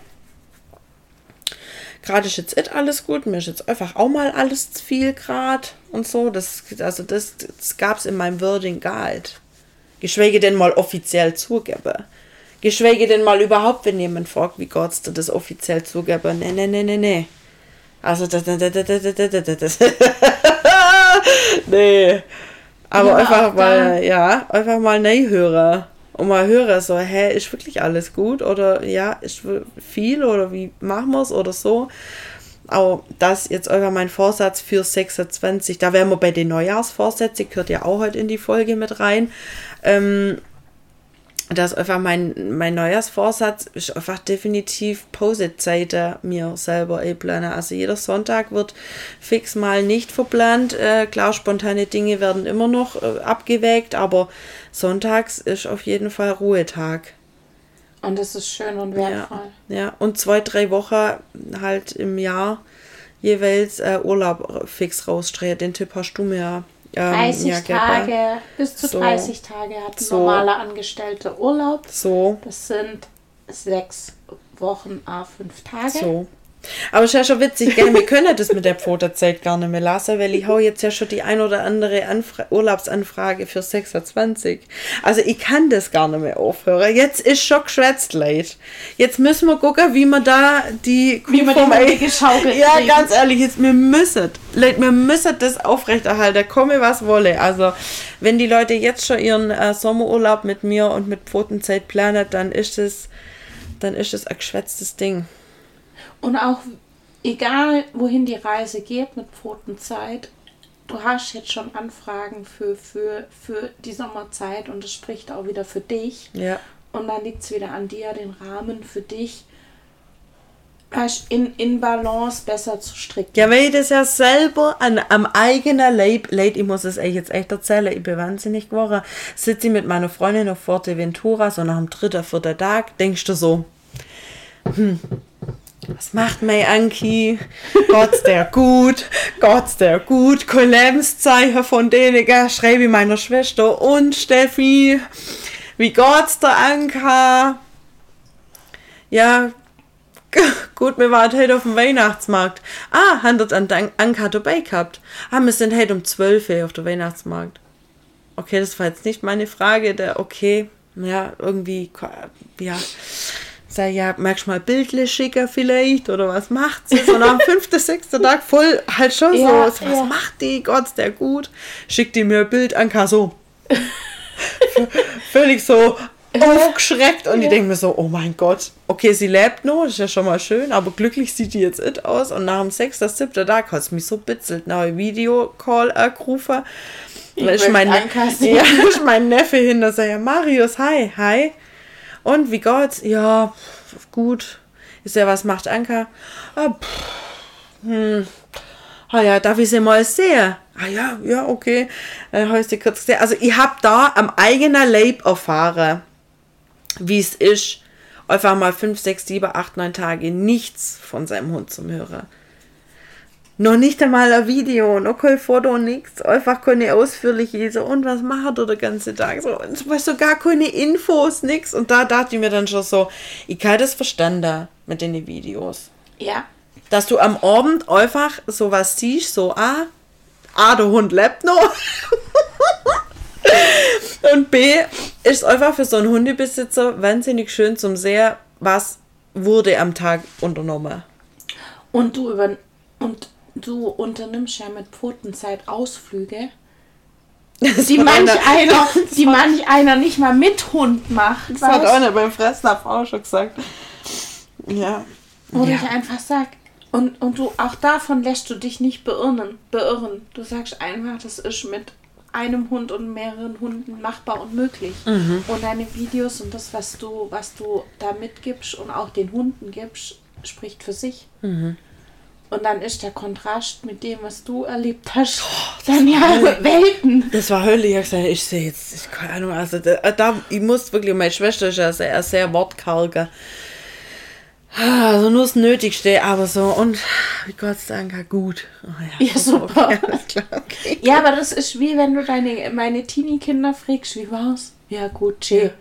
gerade ist jetzt it alles gut, mir ist jetzt einfach auch mal alles zu viel gerade und so. Das, also das, das gab es in meinem Wording gar nicht. Geschweige denn mal offiziell zugeben. Geschweige denn mal überhaupt, wenn jemand fragt, wie Gott dir das offiziell zugeben. Nee, nee, nee, nee, nee. Also, das, das, das, das, das, das. Nee. Aber ja, einfach mal, ja, einfach mal nee hören. Und mal hören, so, hä, ist wirklich alles gut? Oder, ja, ist viel? Oder wie machen wir es? Oder so. Aber das jetzt einfach mein Vorsatz für sechsundzwanzig. Da wären wir bei den Neujahrsvorsätzen, gehört ja auch heute in die Folge mit rein. Ähm, Das ist einfach mein, mein Neujahrsvorsatz, ist einfach definitiv Pause-Zeiten mir selber einplanen. Also jeder Sonntag wird fix mal nicht verplant. Äh, klar, spontane Dinge werden immer noch äh, abgewägt, aber sonntags ist auf jeden Fall Ruhetag. Und das ist schön und wertvoll. Ja, ja. Und zwei, drei Wochen halt im Jahr jeweils äh, Urlaub fix rausstreuen. Den Tipp hast du mir Ähm, dreißig ja, Tage, bis zu so. dreißig Tage hat ein so. normaler Angestellter Urlaub. So. Das sind sechs Wochen, a fünf Tage. So. Aber es ist ja schon witzig, gell? Wir können das mit der Pfotenzeit gar nicht mehr lassen, weil ich hau jetzt ja schon die ein oder andere Anfra- Urlaubsanfrage für sechsundzwanzig. Also ich kann das gar nicht mehr aufhören. Jetzt ist schon geschwätzt, Leute. Jetzt müssen wir gucken, wie wir da die Kuh wie wir vom die geschaukelt Ja, kriegen. Ganz ehrlich, jetzt, wir müssen, Leute, wir müssen das aufrechterhalten, komme was wolle. Also wenn die Leute jetzt schon ihren äh, Sommerurlaub mit mir und mit Pfotenzeit planen, dann ist es, dann ist es ein geschwätztes Ding. Und auch, egal wohin die Reise geht mit Pfotenzeit, du hast jetzt schon Anfragen für, für, für die Sommerzeit und das spricht auch wieder für dich. Ja. Und dann liegt es wieder an dir, den Rahmen für dich in, in Balance besser zu stricken. Ja, weil ich das ja selber an, am eigenen Leib, Leid, ich muss es euch jetzt echt erzählen, ich bin wahnsinnig geworden, sitze ich mit meiner Freundin auf Fuerteventura, so nach dem dritten, vierten Tag, denkst du so, hm, was macht mein Anki? Gott's der gut? Gott's der gut? Kein Lebenszeichen von denen, gell? Schreibe ich meiner Schwester und Steffi. Wie geht's der Anka? Ja, gut, wir waren heute auf dem Weihnachtsmarkt. Ah, haben dort einen Anka dabei gehabt. Ah, wir sind heute um zwölf Uhr auf der Weihnachtsmarkt. Okay, das war jetzt nicht meine Frage. Der, okay, ja, irgendwie, ja, sag ja, magst du mal Bildle schicken vielleicht, oder was macht sie? So nach dem fünften, sechsten Tag voll halt schon Ja, so, was ja. macht die? Gott, ist der gut? Schickt die mir ein Bild an, so. Völlig so aufgeschreckt und Ja. ich denke mir so, oh mein Gott, okay, sie lebt noch, das ist ja schon mal schön, aber glücklich sieht die jetzt nicht aus und nach dem sechsten, siebten Tag hat es mich so bitzelt, nach einem Videocall angerufen. Da ist mein, ja, ist mein Neffe hin, da sagt er, Marius, hi, hi. Und wie geht's? Ja, gut. Ist ja, was macht Anka? Ah, pff, hm. Ah ja, darf ich sie mal sehen? Ah ja, ja, okay. Dann habe ich sie kurz gesehen. Also ich habe da am eigenen Leib erfahren, wie es ist, einfach mal fünf, sechs, sieben, acht, neun Tage nichts von seinem Hund zu hören. Noch nicht einmal ein Video, noch kein Foto, nichts. Einfach keine ausführliche, so, und was macht er den ganzen Tag? So, und weißt du, gar keine Infos, nichts. Und da dachte ich mir dann schon so, ich habe das verstanden mit den Videos. Ja. Dass du am Abend einfach sowas siehst, so, ah, A, der Hund lebt noch. Und B, ist einfach für so einen Hundebesitzer wahnsinnig schön zum sehen, was wurde am Tag unternommen. Und du über und du unternimmst ja mit Pfotenzeit Ausflüge, die manch einer, die manch einer nicht mal mit Hund macht. Das hat auch nicht beim Fressnapf auch schon gesagt. Ja. Wo ja. ich einfach sag, und, und du auch davon lässt du dich nicht beirren, beirren. Du sagst einfach, das ist mit einem Hund und mehreren Hunden machbar und möglich. Mhm. Und deine Videos und das, was du, was du da mitgibst und auch den Hunden gibst, spricht für sich. Mhm. Und dann ist der Kontrast mit dem, was du erlebt hast, oh, dann ja Welten. Das war Hölle. Ich habe gesagt, ich sehe jetzt, ich, keine Ahnung, also da, da, ich muss wirklich, meine Schwester ist ja sehr, sehr wortkarger. Also nur das Nötigste, aber so, und wie Gott sei Dank, gut. Oh, ja, ja, super. Okay, alles klar, okay. Ja, aber das ist wie wenn du deine meine Teenie-Kinder fragst, wie war's? Ja, gut, chill.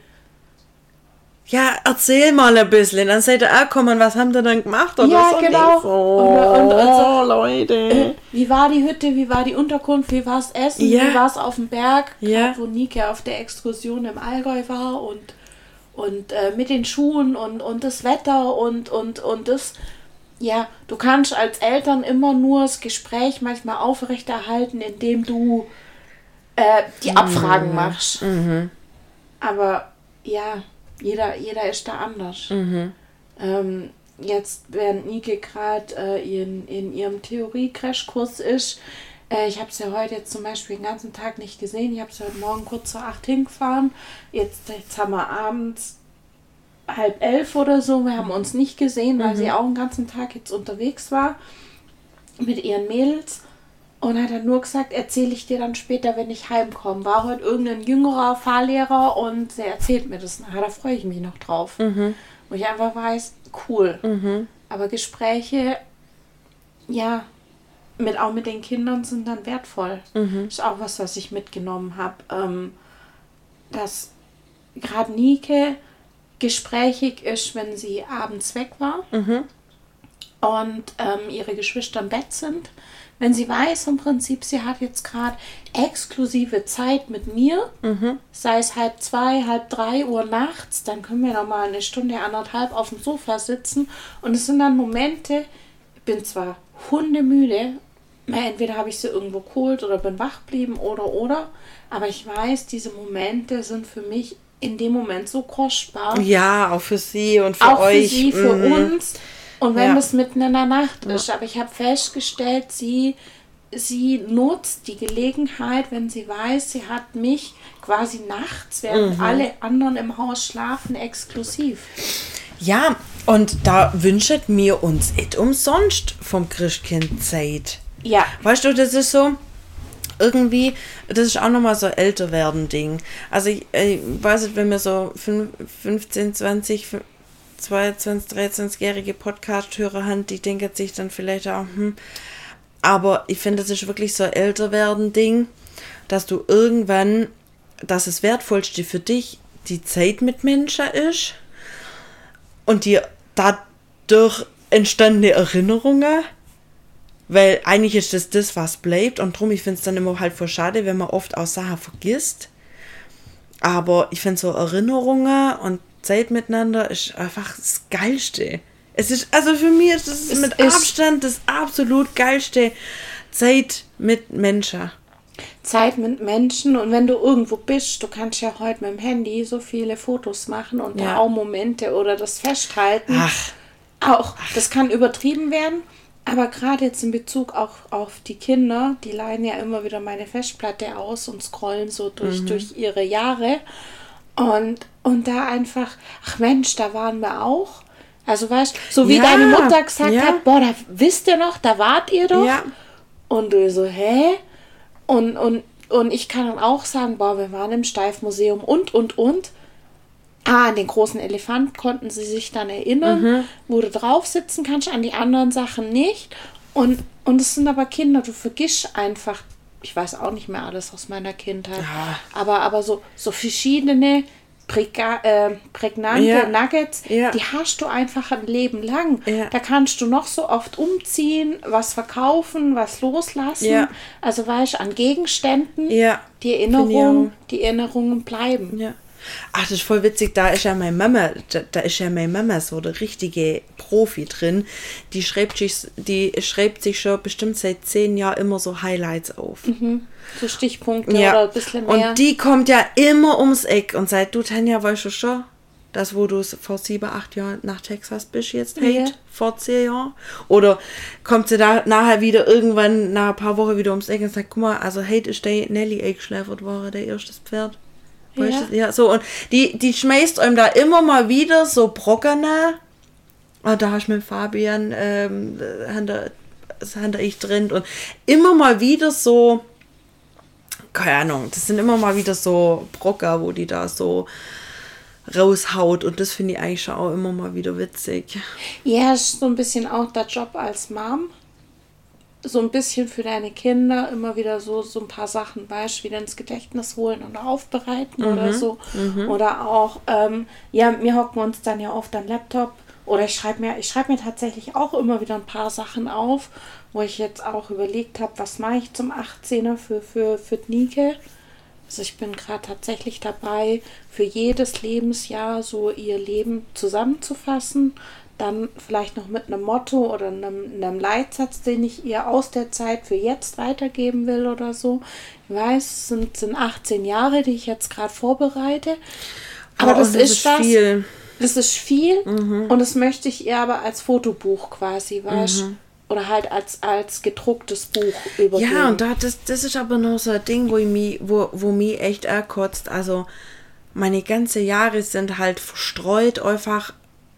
Ja, erzähl mal ein bisschen. Dann seid ihr auch kommen, was haben die denn gemacht? Oder ja, so genau. So, und, und, und so, Leute. Äh, wie war die Hütte, wie war die Unterkunft, wie war's Essen, ja. wie war's auf dem Berg, ja. grad, wo Nike auf der Exkursion im Allgäu war und, und äh, mit den Schuhen und, und das Wetter und, und, und das. Ja, du kannst als Eltern immer nur das Gespräch manchmal aufrechterhalten, indem du äh, die Abfragen mhm. machst. Mhm. Aber ja, jeder, jeder ist da anders. Mhm. Ähm, jetzt, während Nike gerade äh, in, in ihrem Theorie-Crashkurs ist, äh, ich habe sie ja heute jetzt zum Beispiel den ganzen Tag nicht gesehen. Ich habe sie heute Morgen kurz vor acht hingefahren. Jetzt, jetzt haben wir abends halb elf oder so. Wir haben uns nicht gesehen, weil mhm. sie auch den ganzen Tag jetzt unterwegs war mit ihren Mädels. Und hat dann nur gesagt, erzähle ich dir dann später, wenn ich heimkomme. War heute irgendein jüngerer Fahrlehrer und sie erzählt mir das nachher. Da freue ich mich noch drauf. Mhm. Wo ich einfach weiß, cool. Mhm. Aber Gespräche, ja, mit, auch mit den Kindern sind dann wertvoll. Mhm. Das ist auch was, was ich mitgenommen habe. Ähm, dass gerade Nike gesprächig ist, wenn sie abends weg war Mhm. und ähm, ihre Geschwister im Bett sind. Wenn sie weiß im Prinzip, sie hat jetzt gerade exklusive Zeit mit mir, Mhm. sei es halb zwei, halb drei Uhr nachts, dann können wir noch mal eine Stunde, anderthalb auf dem Sofa sitzen. Und es sind dann Momente, ich bin zwar hundemüde, entweder habe ich sie irgendwo geholt oder bin wach geblieben oder, oder, aber ich weiß, diese Momente sind für mich in dem Moment so kostbar. Ja, auch für sie und für auch euch. Auch für sie, für mhm. uns. Und wenn ja. das mitten in der Nacht ja. ist. Aber ich habe festgestellt, sie, sie nutzt die Gelegenheit, wenn sie weiß, sie hat mich quasi nachts, während mhm. alle anderen im Haus schlafen, exklusiv. Ja, und da wünschet mir uns et umsonst vom Christkind Zeit. Ja. Weißt du, das ist so, irgendwie, das ist auch nochmal so älter werden Ding. Also ich, ich weiß nicht, wenn wir so fünfzehn, zwanzig, zweiundzwanzig, dreiundzwanzigjährige Podcast-Hörer haben, die denken sich dann vielleicht auch, hm. Aber ich finde, das ist wirklich so ein älter werden Ding, dass du irgendwann, dass das Wertvollste für dich die Zeit mit Menschen ist und dir dadurch entstandene Erinnerungen. Weil eigentlich ist das das, was bleibt. Und darum, ich finde es dann immer halt voll schade, wenn man oft auch Sachen vergisst. Aber ich finde so Erinnerungen und Zeit miteinander ist einfach das Geilste. Es ist, also für mich ist es mit ist Abstand das absolut geilste Zeit mit Menschen. Zeit mit Menschen und wenn du irgendwo bist, du kannst ja heute mit dem Handy so viele Fotos machen und ja. da auch Momente oder das Festhalten. Ach. Auch, das kann übertrieben werden, aber gerade jetzt in Bezug auch auf die Kinder, die leihen ja immer wieder meine Festplatte aus und scrollen so durch, mhm. durch ihre Jahre und, und da einfach, ach Mensch, da waren wir auch. Also weißt du, so wie ja, deine Mutter gesagt ja. hat, boah, da wisst ihr noch, da wart ihr doch. Ja. Und du so, hä? Und, und, und ich kann dann auch sagen, boah, wir waren im Steif-Museum und, und, und. Ah, an den großen Elefant konnten sie sich dann erinnern, mhm. wo du drauf sitzen kannst, an die anderen Sachen nicht. Und, und es sind aber Kinder, du vergisst einfach, ich weiß auch nicht mehr alles aus meiner Kindheit, ja. aber, aber so, so verschiedene Präga, äh, prägnante ja. Nuggets, ja. die hast du einfach ein Leben lang. Ja. Da kannst du noch so oft umziehen, was verkaufen, was loslassen. Ja. Also weißt du, an Gegenständen, ja. die Erinnerungen, die Erinnerungen bleiben. Ja. Ach, das ist voll witzig, da ist ja meine Mama, da, da ist ja meine Mama so der richtige Profi drin. Die schreibt sich, die schreibt sich schon bestimmt seit zehn Jahren immer so Highlights auf. Mhm. So Stichpunkte ja. oder ein bisschen mehr. Und die kommt ja immer ums Eck. Und seit du, Tanja, weißt du schon, das, wo du vor sieben, acht Jahren nach Texas bist jetzt, hey, ja. vor zehn Jahren. Oder kommt sie da nachher wieder irgendwann nach ein paar Wochen wieder ums Eck und sagt, guck mal, also heute ist der Nelly eingeschläfert worden, der erste Pferd. Ja. ja, so, und die, die schmeißt einem da immer mal wieder so Brockene. Oh, da hast du mit Fabian, ähm, das haben da ich drin. Und immer mal wieder so, keine Ahnung, das sind immer mal wieder so Brocker, wo die da so raushaut. Und das finde ich eigentlich schon auch immer mal wieder witzig. Ja, ist so ein bisschen auch der Job als Mom. So ein bisschen für deine Kinder immer wieder so, so ein paar Sachen, weißt du, wieder ins Gedächtnis holen oder aufbereiten mhm, oder so. Mhm. Oder auch, ähm, ja, wir hocken uns dann ja oft am Laptop oder ich schreibe mir, ich schreibe mir tatsächlich auch immer wieder ein paar Sachen auf, wo ich jetzt auch überlegt habe, was mache ich zum achtzehner für, für, für Nike. Also ich bin gerade tatsächlich dabei, für jedes Lebensjahr so ihr Leben zusammenzufassen. Dann vielleicht noch mit einem Motto oder einem, einem Leitsatz, den ich ihr aus der Zeit für jetzt weitergeben will oder so. Ich weiß, es sind, sind achtzehn Jahre, die ich jetzt gerade vorbereite. Aber oh, das, das ist, ist was, viel. Das ist viel mhm. und das möchte ich ihr aber als Fotobuch quasi, weißt mhm. oder halt als, als gedrucktes Buch übergeben. Ja, und da, das, das ist aber noch so ein Ding, wo, ich mich, wo, wo mich echt erkotzt. Also meine ganzen Jahre sind halt verstreut einfach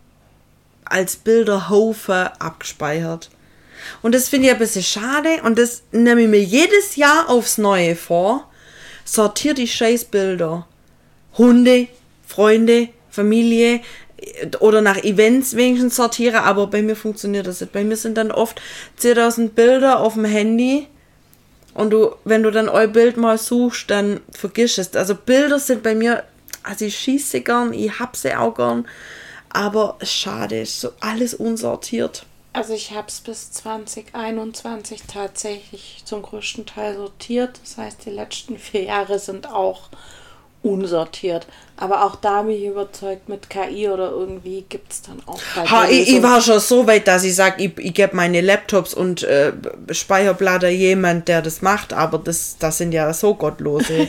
als Bilderhaufen abgespeichert. Und das finde ich ein bisschen schade und das nehme ich mir jedes Jahr aufs Neue vor. Sortiere die Scheißbilder. Hunde, Freunde, Familie oder nach Events wenigstens sortiere, aber bei mir funktioniert das nicht. Bei mir sind dann oft zehntausend Bilder auf dem Handy und du, wenn du dann euer Bild mal suchst, dann vergiss es. Also Bilder sind bei mir, also ich schieße gern, ich hab sie auch gern, aber schade, ist so alles unsortiert. Also ich habe es bis zwanzig einundzwanzig tatsächlich zum größten Teil sortiert. Das heißt, die letzten vier Jahre sind auch unsortiert. Aber auch da bin ich überzeugt, mit K I oder irgendwie gibt es dann auch... Ha, ich, ich war schon so weit, dass ich sage, ich, ich gebe meine Laptops und äh, Speicherblätter jemand, der das macht, aber das, das sind ja so gottlose.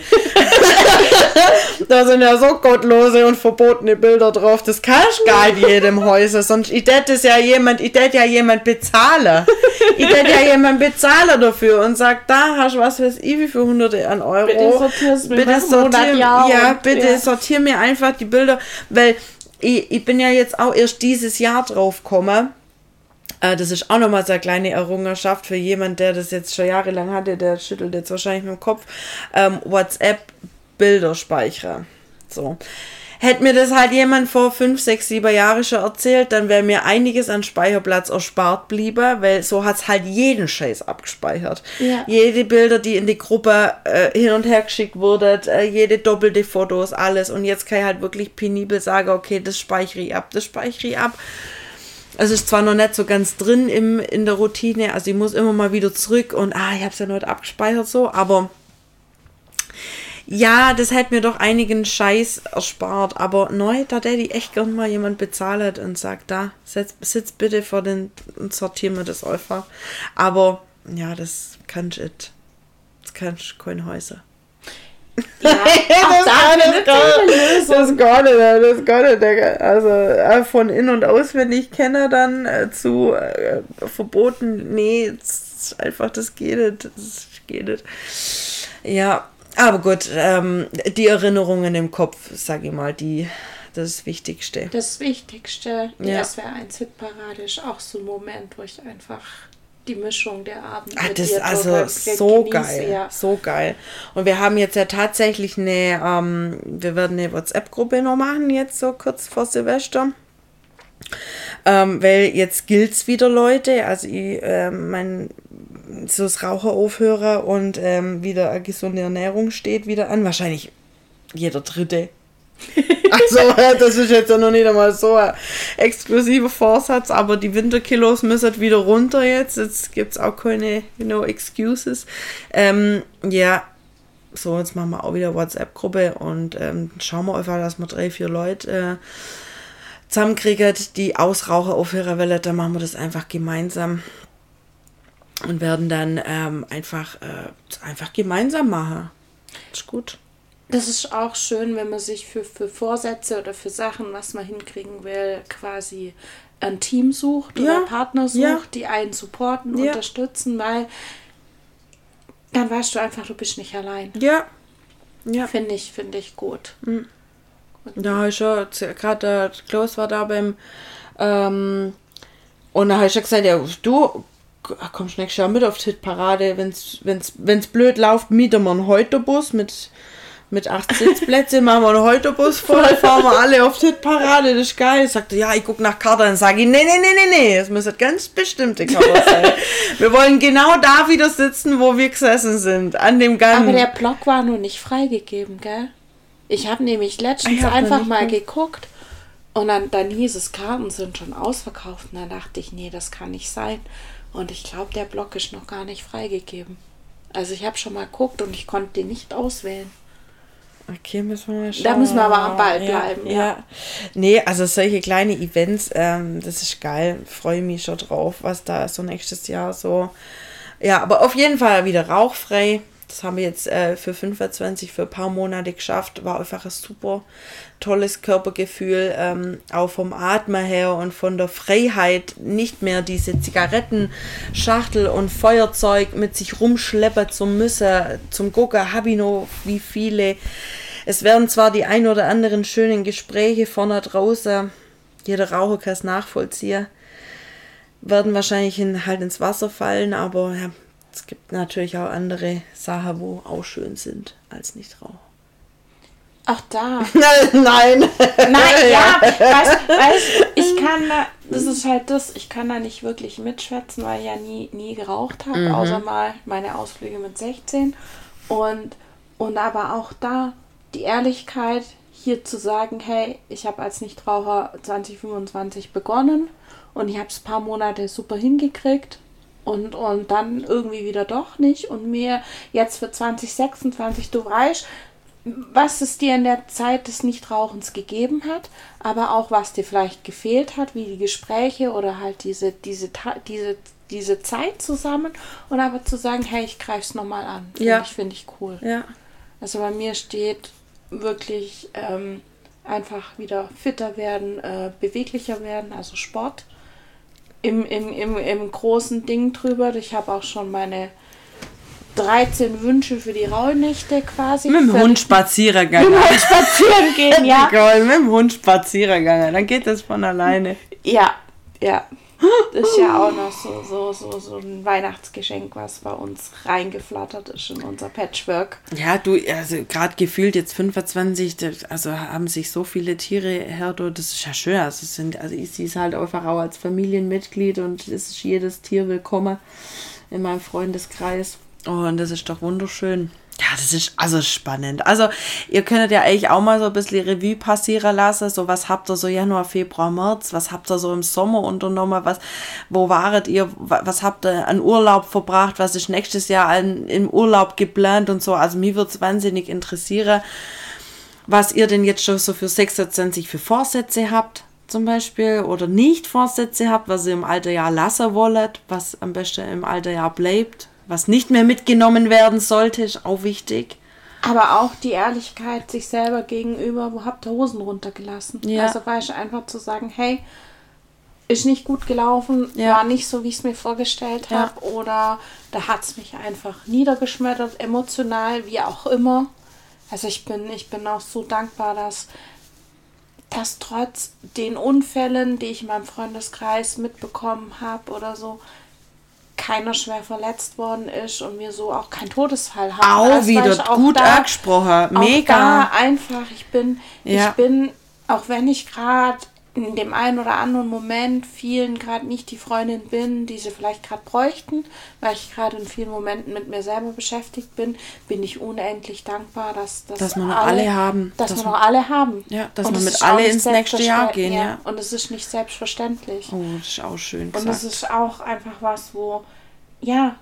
Da sind ja so gottlose und verbotene Bilder drauf, das kannst du gar nicht jedem Häuser, sonst ich hätte ja jemand, ich hätte ja jemand bezahlen. Ich hätte ja jemand bezahlen dafür und sagt, da hast du was weiß ich, wie viele Hunderte an Euro. Bitte sortierst mir bitte sortier, Jahr ja, bitte ja. sortier mir einfach die Bilder, weil ich, ich bin ja jetzt auch erst dieses Jahr drauf gekommen. Äh, das ist auch nochmal so eine kleine Errungenschaft für jemand, der das jetzt schon jahrelang hatte, der schüttelt jetzt wahrscheinlich mit dem Kopf. Ähm, WhatsApp Bilder speichere. So. Hätte mir das halt jemand vor fünf, sechs, sieben Jahren schon erzählt, dann wäre mir einiges an Speicherplatz erspart bliebe, weil so hat es halt jeden Scheiß abgespeichert. Ja. Jede Bilder, die in die Gruppe äh, hin und her geschickt wurden, äh, jede doppelte Fotos, alles. Und jetzt kann ich halt wirklich penibel sagen, okay, das speichere ich ab, das speichere ich ab. Es ist zwar noch nicht so ganz drin im, in der Routine, also ich muss immer mal wieder zurück und ah, ich habe es ja noch nicht abgespeichert so, aber Ja, das hätte mir doch einigen Scheiß erspart, aber neu, da hätte ich echt gern mal jemand bezahlt und sagt, da, sitz, sitz bitte vor den und sortier mir das einfach. Aber ja, das kannst du nicht. Das kannst du keine Häuser. Ja, auch da das, gar, das gar nicht, das gar nicht. Also äh, von in- und auswendig kennen dann äh, zu äh, verboten, nee, das ist einfach, das geht nicht, das geht nicht. Ja, aber gut, ähm, die Erinnerungen im Kopf, sag ich mal, die, das ist das Wichtigste. Das Wichtigste, die ja. S W R eins Hitparade ist auch so ein Moment, wo ich einfach die Mischung der Abend Ach, mit das dir ist also genieße, so geil, ja. so geil. Und wir haben jetzt ja tatsächlich eine, ähm, wir werden eine WhatsApp-Gruppe noch machen, jetzt so kurz vor Silvester. Ähm, weil jetzt gilt's wieder, Leute, also ich, äh, mein, so das Raucher aufhören und ähm, wieder eine gesunde Ernährung steht wieder an, wahrscheinlich jeder Dritte. Also das ist jetzt ja noch nicht einmal so ein exklusiver Vorsatz, aber die Winterkilos müssen wieder runter jetzt. Jetzt gibt es auch keine, you know, excuses. Ähm, ja, so, jetzt machen wir auch wieder WhatsApp-Gruppe und ähm, schauen wir einfach, dass wir drei, vier Leute äh, zusammenkriegen, die aus Raucher aufhören wollen. Dann machen wir das einfach gemeinsam und werden dann ähm, einfach, äh, einfach gemeinsam machen. Ist gut. Das ist auch schön, wenn man sich für, für Vorsätze oder für Sachen, was man hinkriegen will, quasi ein Team sucht ja. oder Partner sucht, ja. die einen supporten, ja. unterstützen, weil dann weißt du einfach, du bist nicht allein. Ja. ja. Finde ich, finde ich gut. Mhm. Da ich schon, gerade der Klaus war da beim, ähm, und da habe ich schon gesagt, ja, du kommst nächstes Jahr mit auf die Hitparade, wenn's, wenn's, wenn's blöd läuft, mieten wir einen Heutobus mit Mit acht Sitzplätzen machen wir einen Heutobus voll, fahren wir alle auf die Hitparade, das ist geil. Sagt er, ja, ich gucke nach Karte, dann sage ich, nee, nee, nee, nee, nee, es müssen ganz bestimmte Karte sein. Wir wollen genau da wieder sitzen, wo wir gesessen sind, an dem Gang. Aber der Block war nur nicht freigegeben, gell? Ich habe nämlich letztens hab einfach mal geguckt und dann, dann hieß es, Karten sind schon ausverkauft. Und dann dachte ich, nee, das kann nicht sein. Und ich glaube, der Block ist noch gar nicht freigegeben. Also ich habe schon mal geguckt und ich konnte den nicht auswählen. Okay, müssen wir mal schauen. Da müssen wir aber am Ball bleiben. Ja, ja. ja. Nee, also solche kleine Events, ähm, das ist geil. Freue mich schon drauf, was da so nächstes Jahr so. Ja, aber auf jeden Fall wieder rauchfrei. Das haben wir jetzt äh, für fünfundzwanzig, für ein paar Monate geschafft. War einfach ein super tolles Körpergefühl, ähm, auch vom Atmen her und von der Freiheit. Nicht mehr diese Zigarettenschachtel und Feuerzeug mit sich rumschleppen zu müssen. Zum Gucken habe ich noch wie viele. Es werden zwar die ein oder anderen schönen Gespräche vorne draußen, jeder Raucher kann es nachvollziehen, werden wahrscheinlich in, halt ins Wasser fallen, aber ja, es gibt natürlich auch andere Sachen, wo auch schön sind als Nichtraucher. Ach da. Nein. Nein, ja, weißt, weißt, ich kann da, das ist halt das, ich kann da nicht wirklich mitschwätzen, weil ich ja nie, nie geraucht habe, mhm. außer mal meine Ausflüge mit sechzehn. Und, und aber auch da die Ehrlichkeit, hier zu sagen, hey, ich habe als Nichtraucher zwanzig fünfundzwanzig begonnen und ich habe es ein paar Monate super hingekriegt. Und, und dann irgendwie wieder doch nicht. Und mir jetzt für zwanzig sechsundzwanzig, du weißt, was es dir in der Zeit des Nichtrauchens gegeben hat, aber auch was dir vielleicht gefehlt hat, wie die Gespräche oder halt diese, diese, diese, diese Zeit zusammen. Und aber zu sagen, hey, ich greife es nochmal an. Finde ja. ich, find ich cool. Ja. Also bei mir steht wirklich ähm, einfach wieder fitter werden, äh, beweglicher werden, also Sport. Im, im, im, im großen Ding drüber. Ich habe auch schon meine dreizehn Wünsche für die Rauhnächte quasi. Mit dem Hund spazieren gehen. Mit dem Hund spazieren gehen, ja. Mit dem Hund spazieren gehen, dann geht das von alleine. Ja, ja. Das ist ja auch noch so, so, so, so ein Weihnachtsgeschenk, was bei uns reingeflattert ist in unser Patchwork. Ja, du, also gerade gefühlt jetzt fünfundzwanzig, also haben sich so viele Tiere her, das ist ja schön. Also, sind, also ich sehe es halt einfach auch als Familienmitglied und es ist jedes Tier willkommen in meinem Freundeskreis. Und das ist doch wunderschön. Ja, das ist also spannend. Also ihr könntet ja eigentlich auch mal so ein bisschen Revue passieren lassen. So, was habt ihr so Januar, Februar, März? Was habt ihr so im Sommer unternommen? Was, wo waret ihr? Was habt ihr an Urlaub verbracht? Was ist nächstes Jahr an, im Urlaub geplant und so? Also mich würde es wahnsinnig interessieren, was ihr denn jetzt schon so für sechsundzwanzig für Vorsätze habt zum Beispiel oder nicht Vorsätze habt, was ihr im alten Jahr lassen wollt, was am besten im alten Jahr bleibt. Was nicht mehr mitgenommen werden sollte, ist auch wichtig. Aber auch die Ehrlichkeit sich selber gegenüber, wo habt ihr Hosen runtergelassen? Ja. Also weißt du, einfach zu sagen, hey, ist nicht gut gelaufen, Ja. war nicht so, wie ich es mir vorgestellt Ja. habe. Oder da hat es mich einfach niedergeschmettert, emotional, wie auch immer. Also ich bin, ich bin auch so dankbar, dass, dass trotz den Unfällen, die ich in meinem Freundeskreis mitbekommen habe oder so, keiner schwer verletzt worden ist und wir so auch keinen Todesfall haben. Auch Also, wieder weißt du, auch gut da, angesprochen. auch Mega. da einfach, ich bin, Ja. ich bin, auch wenn ich gerade in dem einen oder anderen Moment vielen gerade nicht die Freundin bin, die sie vielleicht gerade bräuchten, weil ich gerade in vielen Momenten mit mir selber beschäftigt bin, bin ich unendlich dankbar, dass, dass, Dass wir noch alle haben. Dass, Dass wir wir- noch alle haben. Ja, dass Und wir es mit ist auch alle nicht ins nächste Jahr selbstverständlich- gehen, ja. Und es ist nicht selbstverständlich. Oh, das ist auch schön Und gesagt. es ist auch einfach was, wo, ja,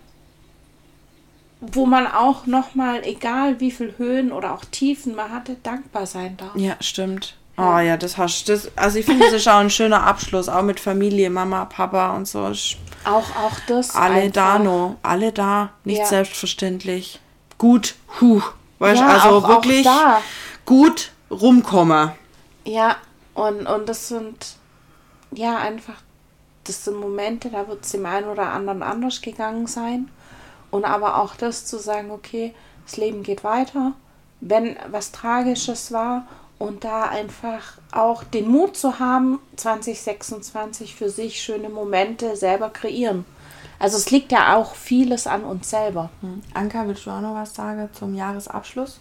wo man auch nochmal, egal wie viel Höhen oder auch Tiefen man hatte, dankbar sein darf. Ja, stimmt. Oh ja, das hast das. Also ich finde, das ist auch ein schöner Abschluss, auch mit Familie, Mama, Papa und so. Ist Auch, auch das. alle einfach. da noch, alle da, nicht Ja. selbstverständlich. Gut, huh, weißt Ja, also auch, wirklich auch da. gut rumkommen. Ja, und, und das sind, ja, einfach, das sind Momente, da wird es dem einen oder anderen anders gegangen sein. Und aber auch das zu sagen, okay, das Leben geht weiter, wenn was Tragisches war und da einfach auch den Mut zu haben, zwanzig sechsundzwanzig für sich schöne Momente selber kreieren. Also es liegt ja auch vieles an uns selber. Hm. Anka, willst du auch noch was sagen zum Jahresabschluss?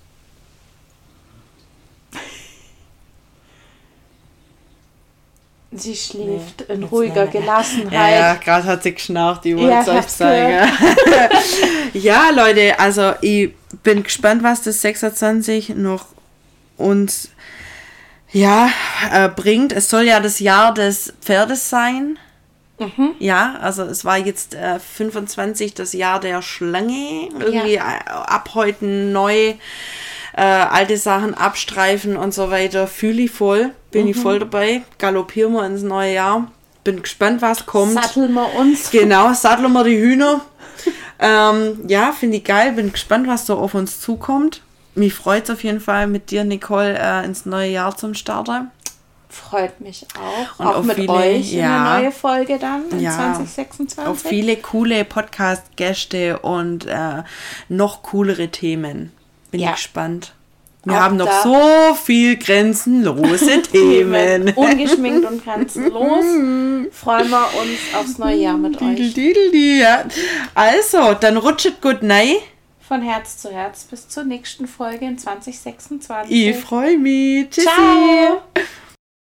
Sie schläft Nee, in jetzt ruhiger nicht mehr. Gelassenheit. Ja, ja, gerade hat sie geschnarcht, die wollte Ja, es ich euch hab's zeigen. Ja, Leute, also ich bin gespannt, was das sechsundzwanzig noch uns ja, äh, bringt. Es soll ja das Jahr des Pferdes sein. Mhm. Ja, also es war jetzt äh, fünfundzwanzig das Jahr der Schlange. Irgendwie Ja. äh, ab heute neu äh, alte Sachen abstreifen und so weiter. Fühle ich voll. Bin ich voll dabei. Galoppieren wir ins neue Jahr. Bin gespannt, was kommt. Satteln wir uns. Genau, satteln wir die Hühner. ähm, ja, finde ich geil. Bin gespannt, was so auf uns zukommt. Mich freut es auf jeden Fall, mit dir, Nicole, äh, ins neue Jahr zum Starten. Freut mich auch. Und auch auf mit viele- euch in ja. eine neue Folge dann in Ja. zwanzig sechsundzwanzig. Auf viele coole Podcast-Gäste und äh, noch coolere Themen. Bin Ja. ich gespannt. Wir Auch haben noch da- so viel grenzenlose Themen. Ungeschminkt und grenzenlos. Freuen wir uns aufs neue Jahr mit euch. Dideldidel, ja. Also, dann rutschet gut rein. Von Herz zu Herz bis zur nächsten Folge in zwanzig sechsundzwanzig. Ich freue mich. Tschüssi. Ciao.